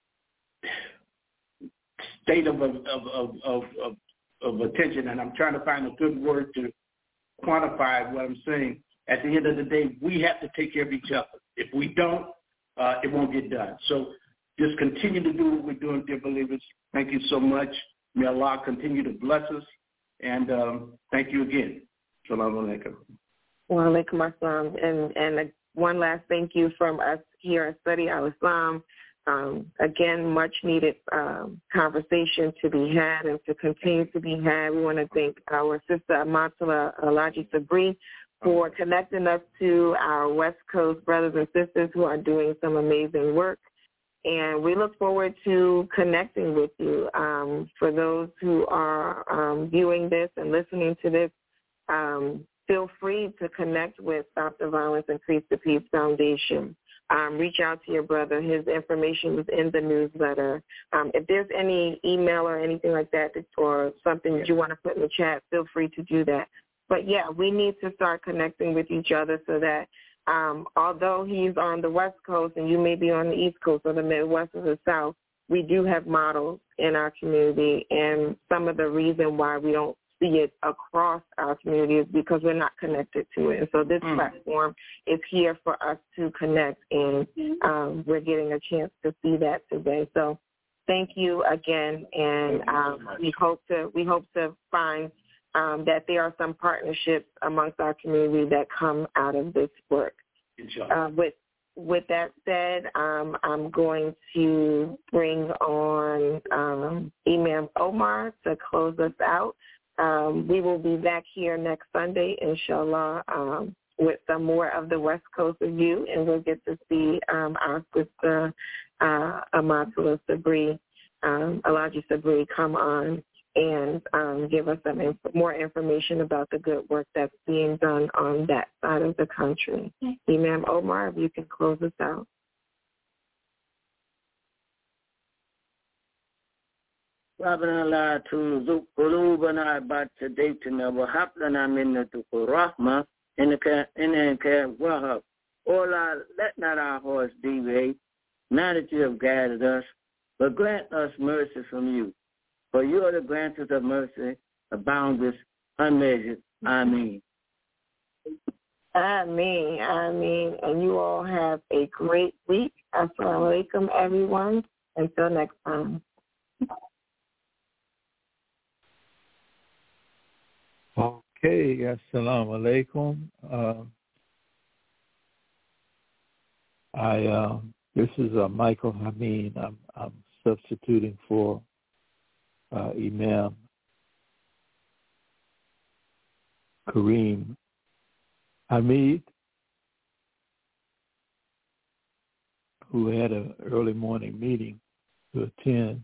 Speaker 6: state of of, of, of, of of attention, and I'm trying to find a good word to quantify what I'm saying. At the end of the day, we have to take care of each other. If we don't, uh, it won't get done. So just continue to do what we're doing, dear believers. Thank you so much. May Allah continue to bless us, and um, thank you again. Salaam alaikum.
Speaker 1: Wa alaikum assalam. And, and one last thank you from us here at Study Al-Islam. Um, again, much needed um, conversation to be had and to continue to be had. We want to thank our sister Amatullah Alhaji Sabri for connecting us to our West Coast brothers and sisters who are doing some amazing work. And we look forward to connecting with you. Um, for those who are um, viewing this and listening to this, um, feel free to connect with Stop the Violence, Increase the Peace Foundation. Um, reach out to your brother. His information was in the newsletter. Um, if there's any email or anything like that or something that you want to put in the chat, feel free to do that. But, yeah, we need to start connecting with each other so that um, although he's on the West Coast and you may be on the East Coast or the Midwest or the South, we do have models in our community, and some of the reason why we don't see it across our community is because we're not connected to it. And so this mm. platform is here for us to connect, and um, we're getting a chance to see that today. So thank you again, and um, we hope to we hope to find um, that there are some partnerships amongst our community that come out of this work. Uh, with with that said, um, I'm going to bring on um, Imam Omar to close us out. Um, we will be back here next Sunday, inshallah, um, with some more of the West Coast review, and we'll get to see um, our sister uh, Amatullah Sabri, um, Alhaji Sabri, come on and um, give us some inf- more information about the good work that's being done on that side of the country. Okay. Imam Omar, if you can close us out.
Speaker 9: ربنا لا تزغ قلوبنا بعد إذ هديتنا وهب لنا من لدنك رحمة إنك إنك وهاب. Oh Lord, let not our hearts deviate, now that you have guided us, but grant us mercy from you. For you are the granters of mercy, aboundless, unmeasured. Amen.
Speaker 1: Amen. Amen. And you all have a great week. Assalamu alaikum, everyone. Until next time.
Speaker 10: Okay. Assalamu alaikum. Uh, I uh, this is uh, Michael Hameen. I'm, I'm substituting for uh, Imam Kareem Hamid, who had an early morning meeting to attend.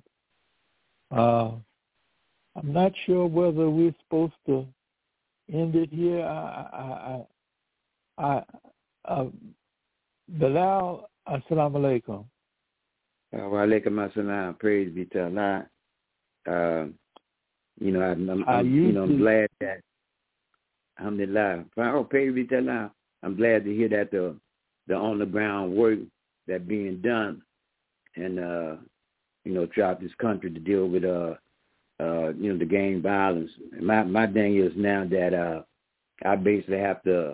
Speaker 10: Uh, I'm not sure whether we're supposed to end it here. I, I, I, I uh, Bilal, assalamu alaikum.
Speaker 11: Uh, wa alaikum assalam. Praise be to Allah. Uh, you know, I'm, I'm, I'm you know, I'm glad that, alhamdulillah. Oh, praise be to Allah. I'm glad to hear that the the on the ground work that being done, and uh, you know, throughout this country to deal with uh, uh, you know, the gang violence. My my thing is now that uh, I basically have to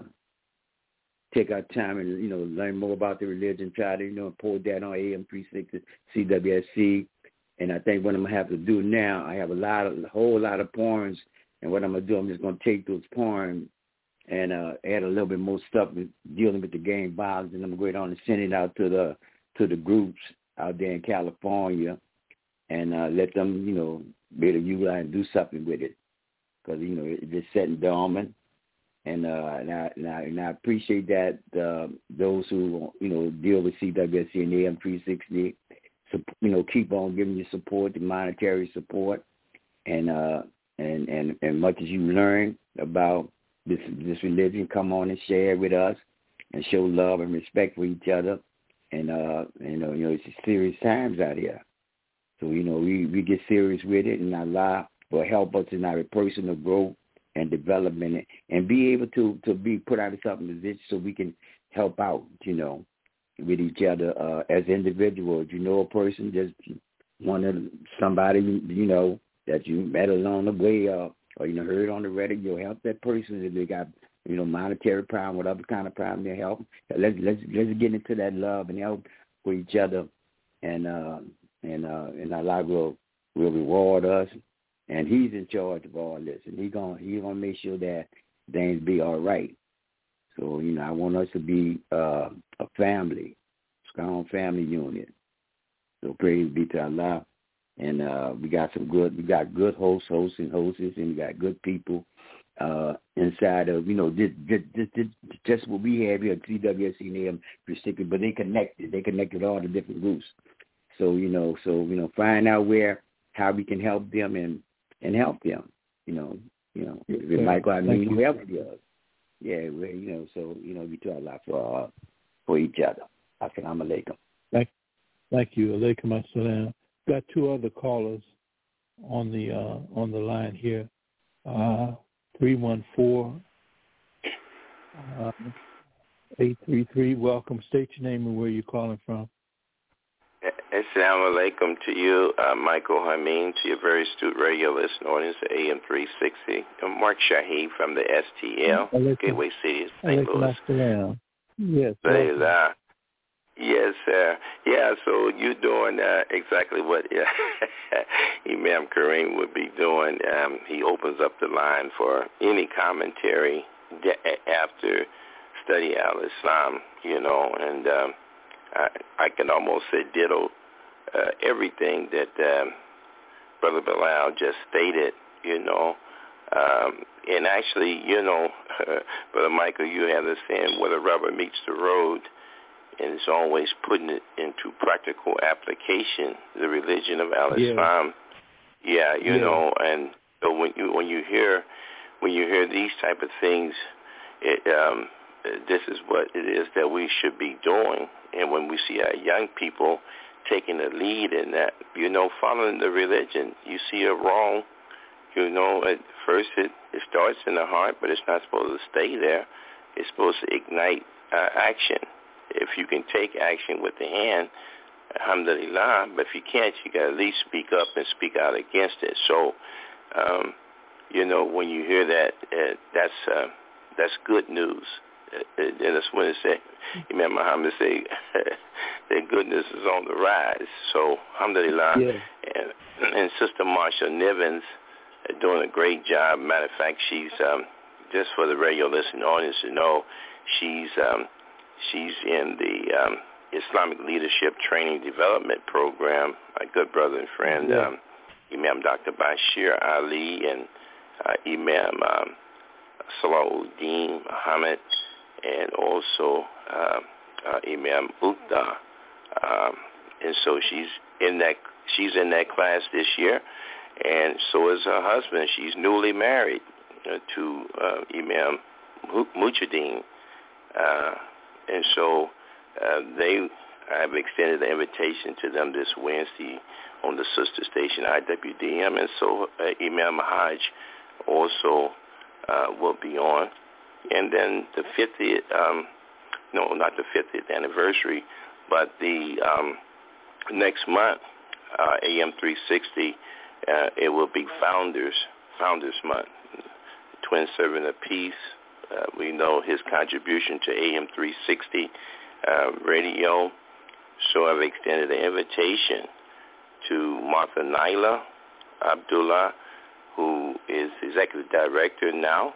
Speaker 11: take our time and, you know, learn more about the religion, try to, you know, pour that on A M three sixty, C W S C. And I think what I'm going to have to do now, I have a lot of, a whole lot of poems, and what I'm going to do, I'm just going to take those poems and uh, add a little bit more stuff with dealing with the gang violence, and I'm going to go on and send it out to the to the groups out there in California, and uh, let them, you know, be able to utilize and do something with it, because, you know, it's just sitting dormant. And, uh, and, I, and, I, and I appreciate that uh, those who, you know, deal with C W S C and A M three sixty, you know, keep on giving you support, the monetary support, and uh, and, and and much as you learn about this this religion, come on and share it with us, and show love and respect for each other. And uh, you know, you know, it's serious times out here, so you know, we, we get serious with it, and Allah will help us in our personal growth and development, and be able to, to be put out of something position so we can help out, you know, with each other uh, as individuals. You know, a person just wanted somebody, you know, that you met along the way, uh, or, you know, heard on the radio, help that person if they got, you know, monetary problem, whatever kind of problem they help. Let's let's let's get into that love and help for each other, and uh, and uh, and Allah will will reward us. And he's in charge of all this, and he gonna he gonna make sure that things be all right. So, you know, I want us to be uh, a family, strong family unit. So praise be to Allah. And uh, we got some good, we got good hosts, hosts and hostess, and we got good people uh, inside of, you know, just, just, just, just what we have here at C W S C and A M three sixty, but they connected. They connected all the different groups. So, you know, so, you know, find out where, how we can help them and, and help them, you know, you know, yeah, with Michael, I mean, whoever does. Yeah, well, you know, so, you know, we do a lot for, uh, for each other. Assalamu alaikum.
Speaker 10: Thank, thank you. Alaikum assalam. Got two other callers on the uh, on the line here. Uh, three one four, eight three three. Welcome. State your name and where you're calling from.
Speaker 12: Assalamu alaikum to you, uh, Michael Hameen, to your very astute radio listener, audience of A M three sixty. I'm Mark Shaheed from the S T L, alaikum. Gateway City, Saint Louis.
Speaker 10: Assalam. Yes.
Speaker 12: Uh, yes, sir. Yeah, so you're doing uh, exactly what uh, Imam Kareem would be doing. Um, he opens up the line for any commentary after study al-Islam, you know, and um, I, I can almost say ditto uh, everything that um, Brother Bilal just stated, you know. Um, and actually, you know, uh, Brother Michael, you have this saying, where the rubber meets the road, and it's always putting it into practical application, the religion of al-Islam. Yeah, yeah you yeah. know, and so when you when you hear when you hear these type of things, it, um, this is what it is that we should be doing. And when we see our young people taking the lead in that, you know, following the religion, you see a wrong, you know, at first it, it starts in the heart, but it's not supposed to stay there. It's supposed to ignite uh, action. If you can take action with the hand, alhamdulillah. But if you can't, you got to at least speak up and speak out against it. So, um, you know, when you hear that, uh, that's uh, that's good news. Uh, and that's when it said, Imam Muhammad say that goodness is on the rise. So, alhamdulillah.
Speaker 10: Yeah.
Speaker 12: And, and Sister Marsha Nivens is doing a great job. Matter of fact, she's, um, just for the radio listening audience to know, she's um, she's in the um, Islamic Leadership Training Development Program. My good brother and friend, yeah. um, Imam Doctor Bashir Ali and uh, Imam um, Salahuddin Muhammad, and also uh, uh, Imam Uqda. Um, and so she's in that she's in that class this year, and so is her husband. She's newly married uh, to uh, Imam Mujahideen, uh, and so uh, they. I've extended the invitation to them this Wednesday on the sister station I W D M, and so uh, Imam Hajj also uh, will be on. And then the fiftieth, um, no, not the fiftieth anniversary, but the um, next month, uh, A M three sixty, uh, it will be Founders Founders Month. Twin Servant of Peace, uh, we know his contribution to A M three sixty uh, radio. So I've extended an invitation to Martha Naila Abdullah, who is executive director now.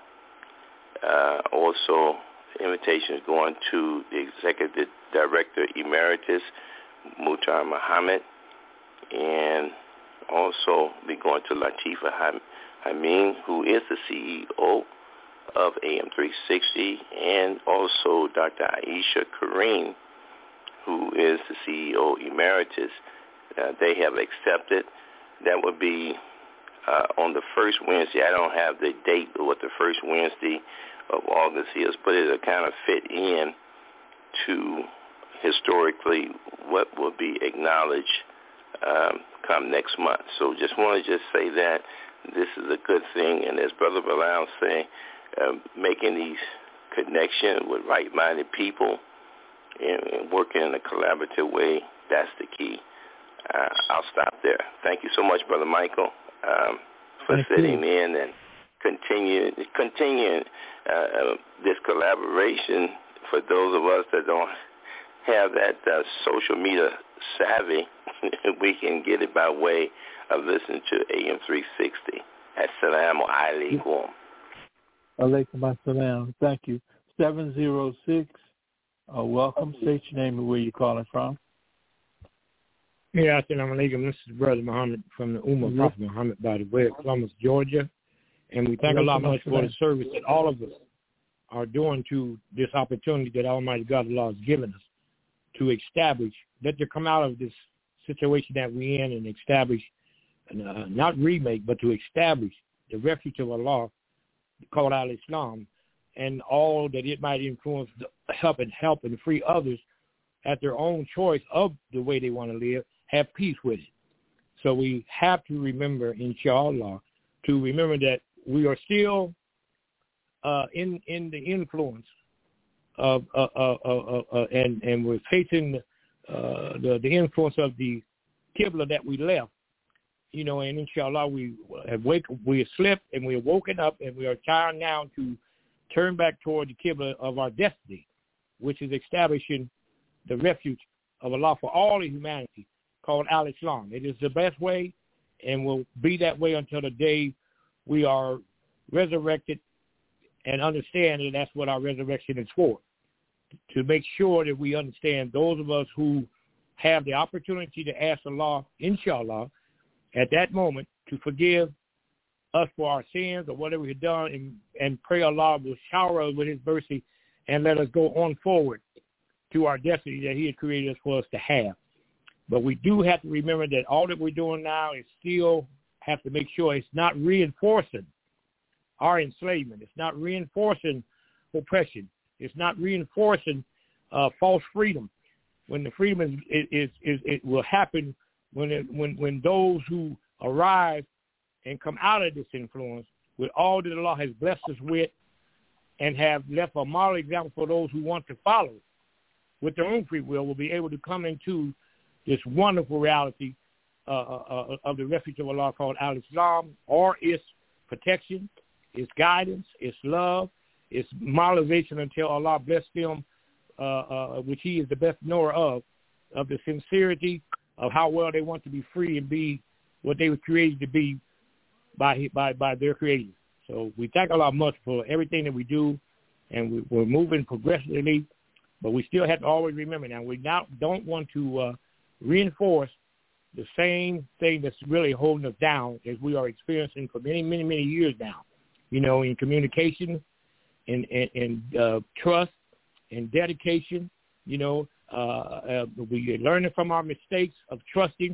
Speaker 12: Uh, also, the invitation is going to the executive director emeritus, Muhtar Muhammad, and also be going to Latifa Hameen, who is the C E O of A M three sixty, and also Doctor Aisha Kareem, who is the C E O emeritus. Uh, they have accepted. That would be uh, on the first Wednesday. I don't have the date of what the first Wednesday of August is, but it'll kind of fit in to historically what will be acknowledged um, come next month. So just want to just say that this is a good thing, and as Brother Bilal saying, uh, making these connections with like-minded people and working in a collaborative way, that's the key. Uh, I'll stop there. Thank you so much, Brother Michael, um, for Thank sitting you. in and continuing continuing uh, this collaboration. For those of us that don't have that uh, social media savvy, we can get it by way of listening to A M three sixty. Assalamu alaikum.
Speaker 10: Alaikum assalam. Thank you. seven zero six. Uh, welcome. State your name and where you're calling from.
Speaker 13: Yeah, assalamu alaikum. This is Brother Muhammad from the Ummah mm-hmm. Prophet Muhammad by the way of Columbus, Georgia. And we thank Allah much for the service that all of us are doing to this opportunity that Almighty God Allah has given us to establish, that to come out of this situation that we're in and establish, uh, not remake, but to establish the refuge of Allah called Al-Islam, and all that it might influence, help and help and free others at their own choice of the way they want to live, have peace with it. So we have to remember, inshallah, to remember that we are still uh, in in the influence of, uh, uh, uh, uh, uh, and and we're facing uh, the the influence of the Qibla that we left. You know, and inshallah we have wake we have slept and we have woken up, and we are trying now to turn back toward the Qibla of our destiny, which is establishing the refuge of Allah for all of humanity, called Al-Islam. It is the best way and will be that way until the day we are resurrected, and understand that that's what our resurrection is for, to make sure that we understand, those of us who have the opportunity to ask Allah, inshallah, at that moment to forgive us for our sins or whatever we've done, and, and pray Allah will shower us with his mercy and let us go on forward to our destiny that he had created us for us to have. But we do have to remember that all that we're doing now is still have to make sure it's not reinforcing our enslavement. It's not reinforcing oppression. It's not reinforcing uh, false freedom. When the freedom is, is, is, it will happen when it, when when those who arrive and come out of this influence with all that Allah has blessed us with, and have left a model example for those who want to follow with their own free will, will be able to come into this wonderful reality uh, uh, of the refuge of Allah called Al-Islam, or its protection, its guidance, its love, its moralization until Allah bless them, uh, uh, which He is the best knower of, of the sincerity of how well they want to be free and be what they were created to be by by by their Creator. So we thank Allah much for everything that we do, and we, we're moving progressively, but we still have to always remember now, we not, don't want to uh, reinforce the same thing that's really holding us down as we are experiencing for many, many, many years now, you know, in communication, in, in, in uh, trust, in dedication, you know, uh, uh, we are learning from our mistakes of trusting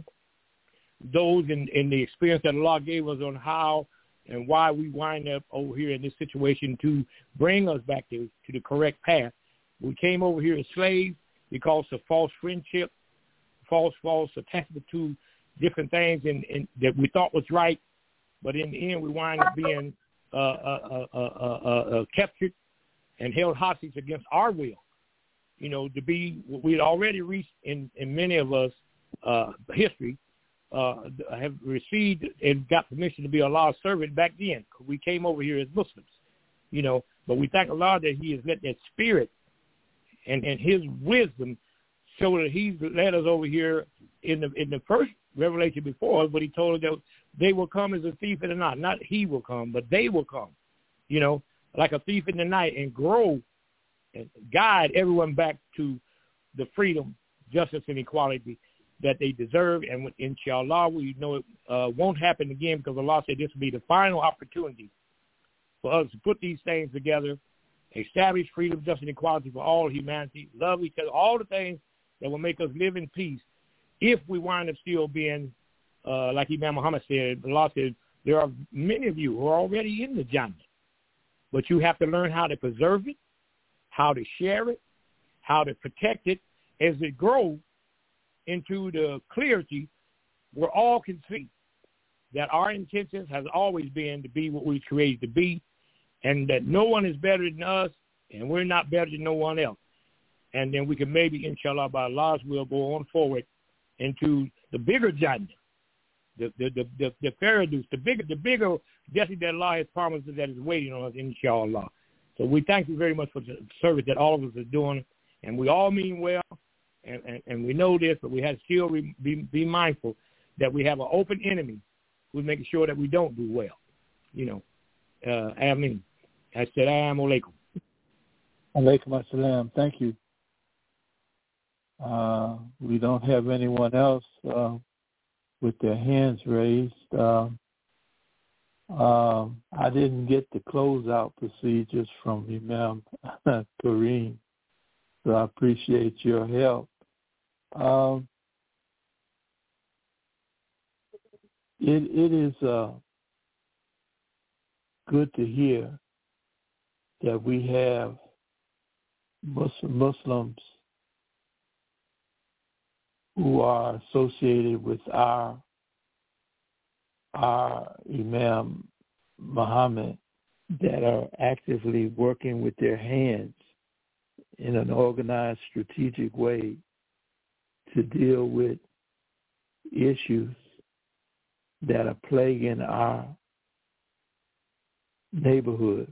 Speaker 13: those in, in the experience that Allah gave us on how and why we wind up over here in this situation to bring us back to, to the correct path. We came over here as slaves because of false friendship, false, false attachment to different things and, and that we thought was right, but in the end we wind up being uh, uh, uh, uh, uh, uh, captured and held hostage against our will, you know, to be what we had already reached in, in many of us uh, history, uh, have received and got permission to be Allah's servant back then. We came over here as Muslims, you know, but we thank Allah that He has let that spirit and, and His wisdom show that He's led us over here in the in the first revelation before us, but He told us that they will come as a thief in the night. Not He will come, but they will come, you know, like a thief in the night, and grow and guide everyone back to the freedom, justice, and equality that they deserve. And inshallah, we know it uh, won't happen again, because Allah said this will be the final opportunity for us to put these things together, establish freedom, justice, and equality for all humanity, love each other, all the things that will make us live in peace. If we wind up still being, uh, like Imam Muhammad said, Allah said, there are many of you who are already in the Jannah, but you have to learn how to preserve it, how to share it, how to protect it as it grows into the clarity where all can see that our intentions has always been to be what we created to be, and that no one is better than us, and we're not better than no one else. And then we can maybe, inshallah, by Allah's will, go on forward into the bigger Jannah, the the the the, the Paradise, the bigger the bigger destiny that Allah has promised us that is waiting on us, inshallah. So we thank you very much for the service that all of us are doing, and we all mean well, and, and, and we know this, but we have to still be be mindful that we have an open enemy who's making sure that we don't do well. You know, uh, Ameen. Assalamu alaikum.
Speaker 10: Alaikum assalam. Thank you. Uh, we don't have anyone else uh, with their hands raised. Uh, uh, I didn't get the closeout procedures from Imam Kareem, so I appreciate your help. Um, it it is uh, good to hear that we have Muslim, Muslims who are associated with our our Imam Muhammad that are actively working with their hands in an organized, strategic way to deal with issues that are plaguing our neighborhoods.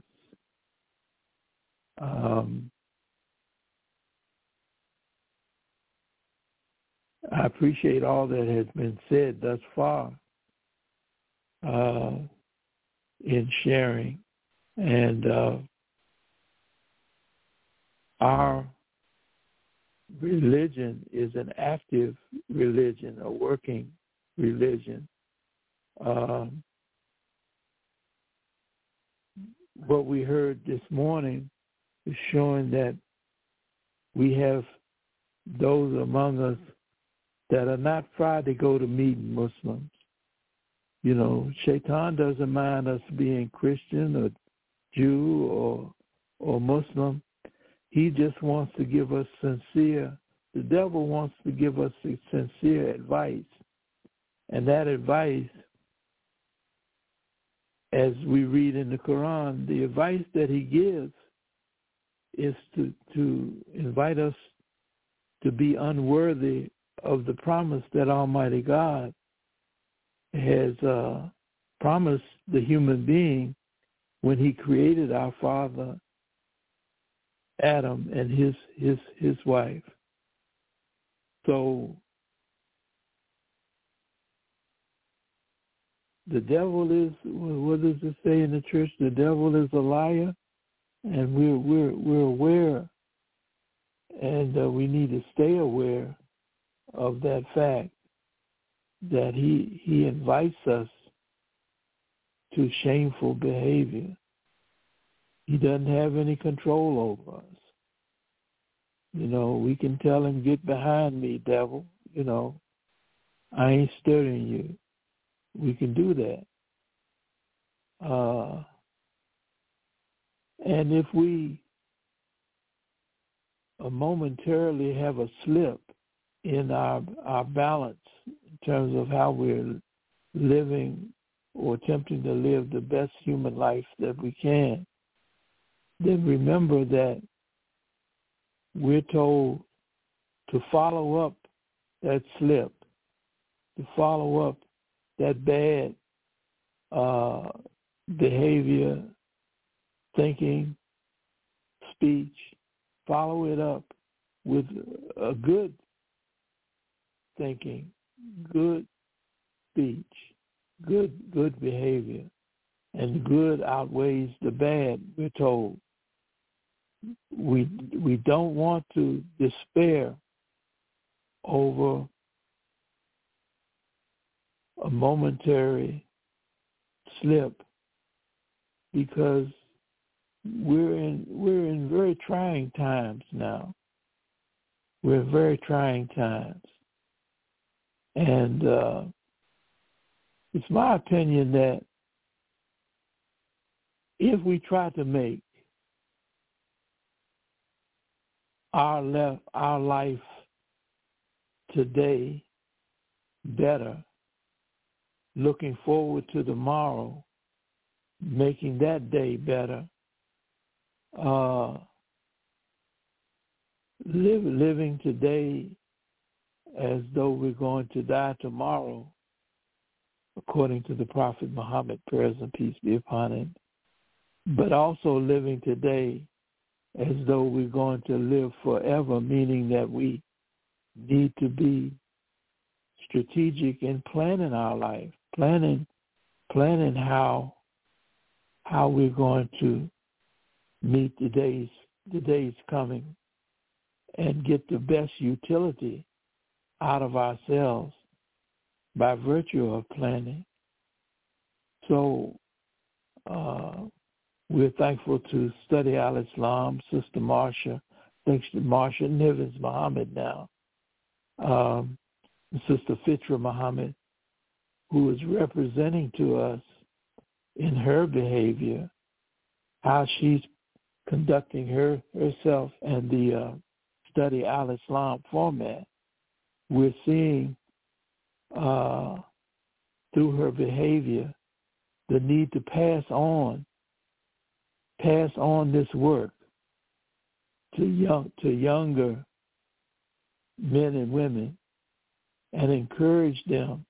Speaker 10: Um, I appreciate all that has been said thus far uh, in sharing. And uh, our religion is an active religion, a working religion. Um, what we heard this morning is showing that we have those among us that are not afraid to go to meeting Muslims. You know, Shaitan doesn't mind us being Christian or Jew or or Muslim. He just wants to give us sincere, the devil wants to give us sincere advice. And that advice, as we read in the Quran, the advice that he gives is to, to invite us to be unworthy of the promise that Almighty God has uh, promised the human being when he created our father Adam and his his his wife. So the devil is, what does it say in the church? The devil is a liar, and we're we're we're aware, and uh, we need to stay aware of that fact that he he invites us to shameful behavior. He doesn't have any control over us. You know, we can tell him, get behind me, devil. You know, I ain't stirring you. We can do that. Uh, and if we uh, momentarily have a slip in our our balance in terms of how we're living or attempting to live the best human life that we can, then remember that we're told to follow up that slip, to follow up that bad uh, behavior, thinking, speech, follow it up with a good thinking, good speech, good good behavior, and the good outweighs the bad, we're told. We we don't want to despair over a momentary slip, because we're in we're in very trying times now. We're in very trying times. And uh, it's my opinion that if we try to make our left, our life today better, looking forward to tomorrow, making that day better, uh, live, living today as though we're going to die tomorrow, according to the Prophet Muhammad, prayers and peace be upon him, but also living today as though we're going to live forever, meaning that we need to be strategic in planning our life, planning planning how how we're going to meet the days the days coming and get the best utility out of ourselves by virtue of planning. So uh, we're thankful to Study Al-Islam, Sister Marsha, thanks to Marsha Nivens Muhammad now, um, Sister Fitra Muhammad, who is representing to us in her behavior how she's conducting her herself and the uh, Study Al-Islam format. We're seeing uh, through her behavior the need to pass on, pass on this work to young to younger men and women, and encourage them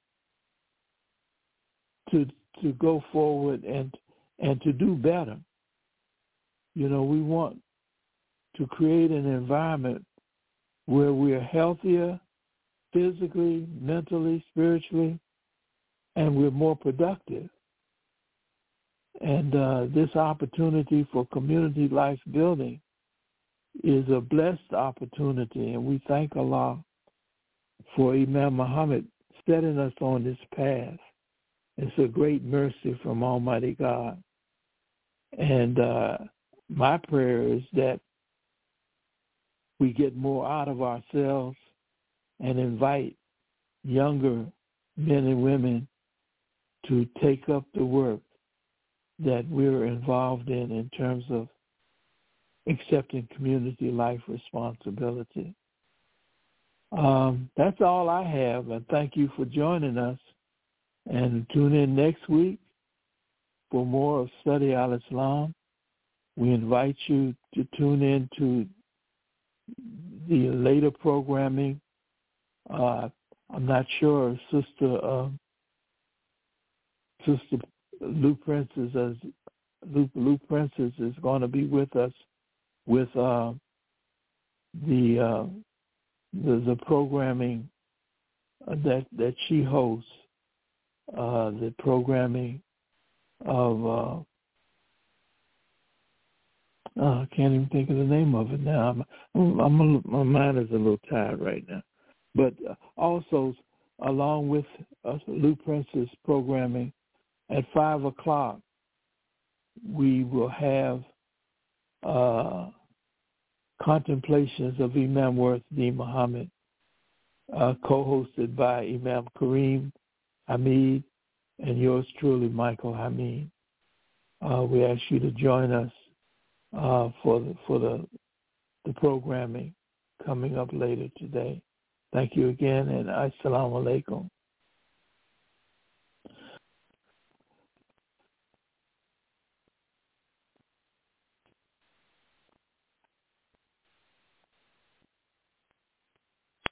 Speaker 10: to to go forward and and to do better. You know, we want to create an environment where we're healthier physically, mentally, spiritually, and we're more productive. And uh, this opportunity for community life building is a blessed opportunity, and we thank Allah for Imam Muhammad setting us on this path. It's a great mercy from Almighty God. And uh, my prayer is that we get more out of ourselves and invite younger men and women to take up the work that we're involved in in terms of accepting community life responsibility. Um, that's all I have, and thank you for joining us. And tune in next week for more of Study Al-Islam. We invite you to tune in to the later programming Uh, I'm not sure, Sister uh, Sister Lou Princess, as Lou, Lou Princess is going to be with us with uh, the, uh, the the programming that that she hosts, uh, the programming of uh, oh, I can't even think of the name of it now. I'm, I'm a, my mind is a little tired right now. But also, along with uh, Lou Princess programming, at five o'clock, we will have uh, Contemplations of Imam Worth-Deen Muhammad, uh, co-hosted by Imam Kareem Hamid and yours truly, Michael Hamid. Uh, we ask you to join us uh, for the, for the the programming coming up later today. Thank you again, and assalamu alaikum.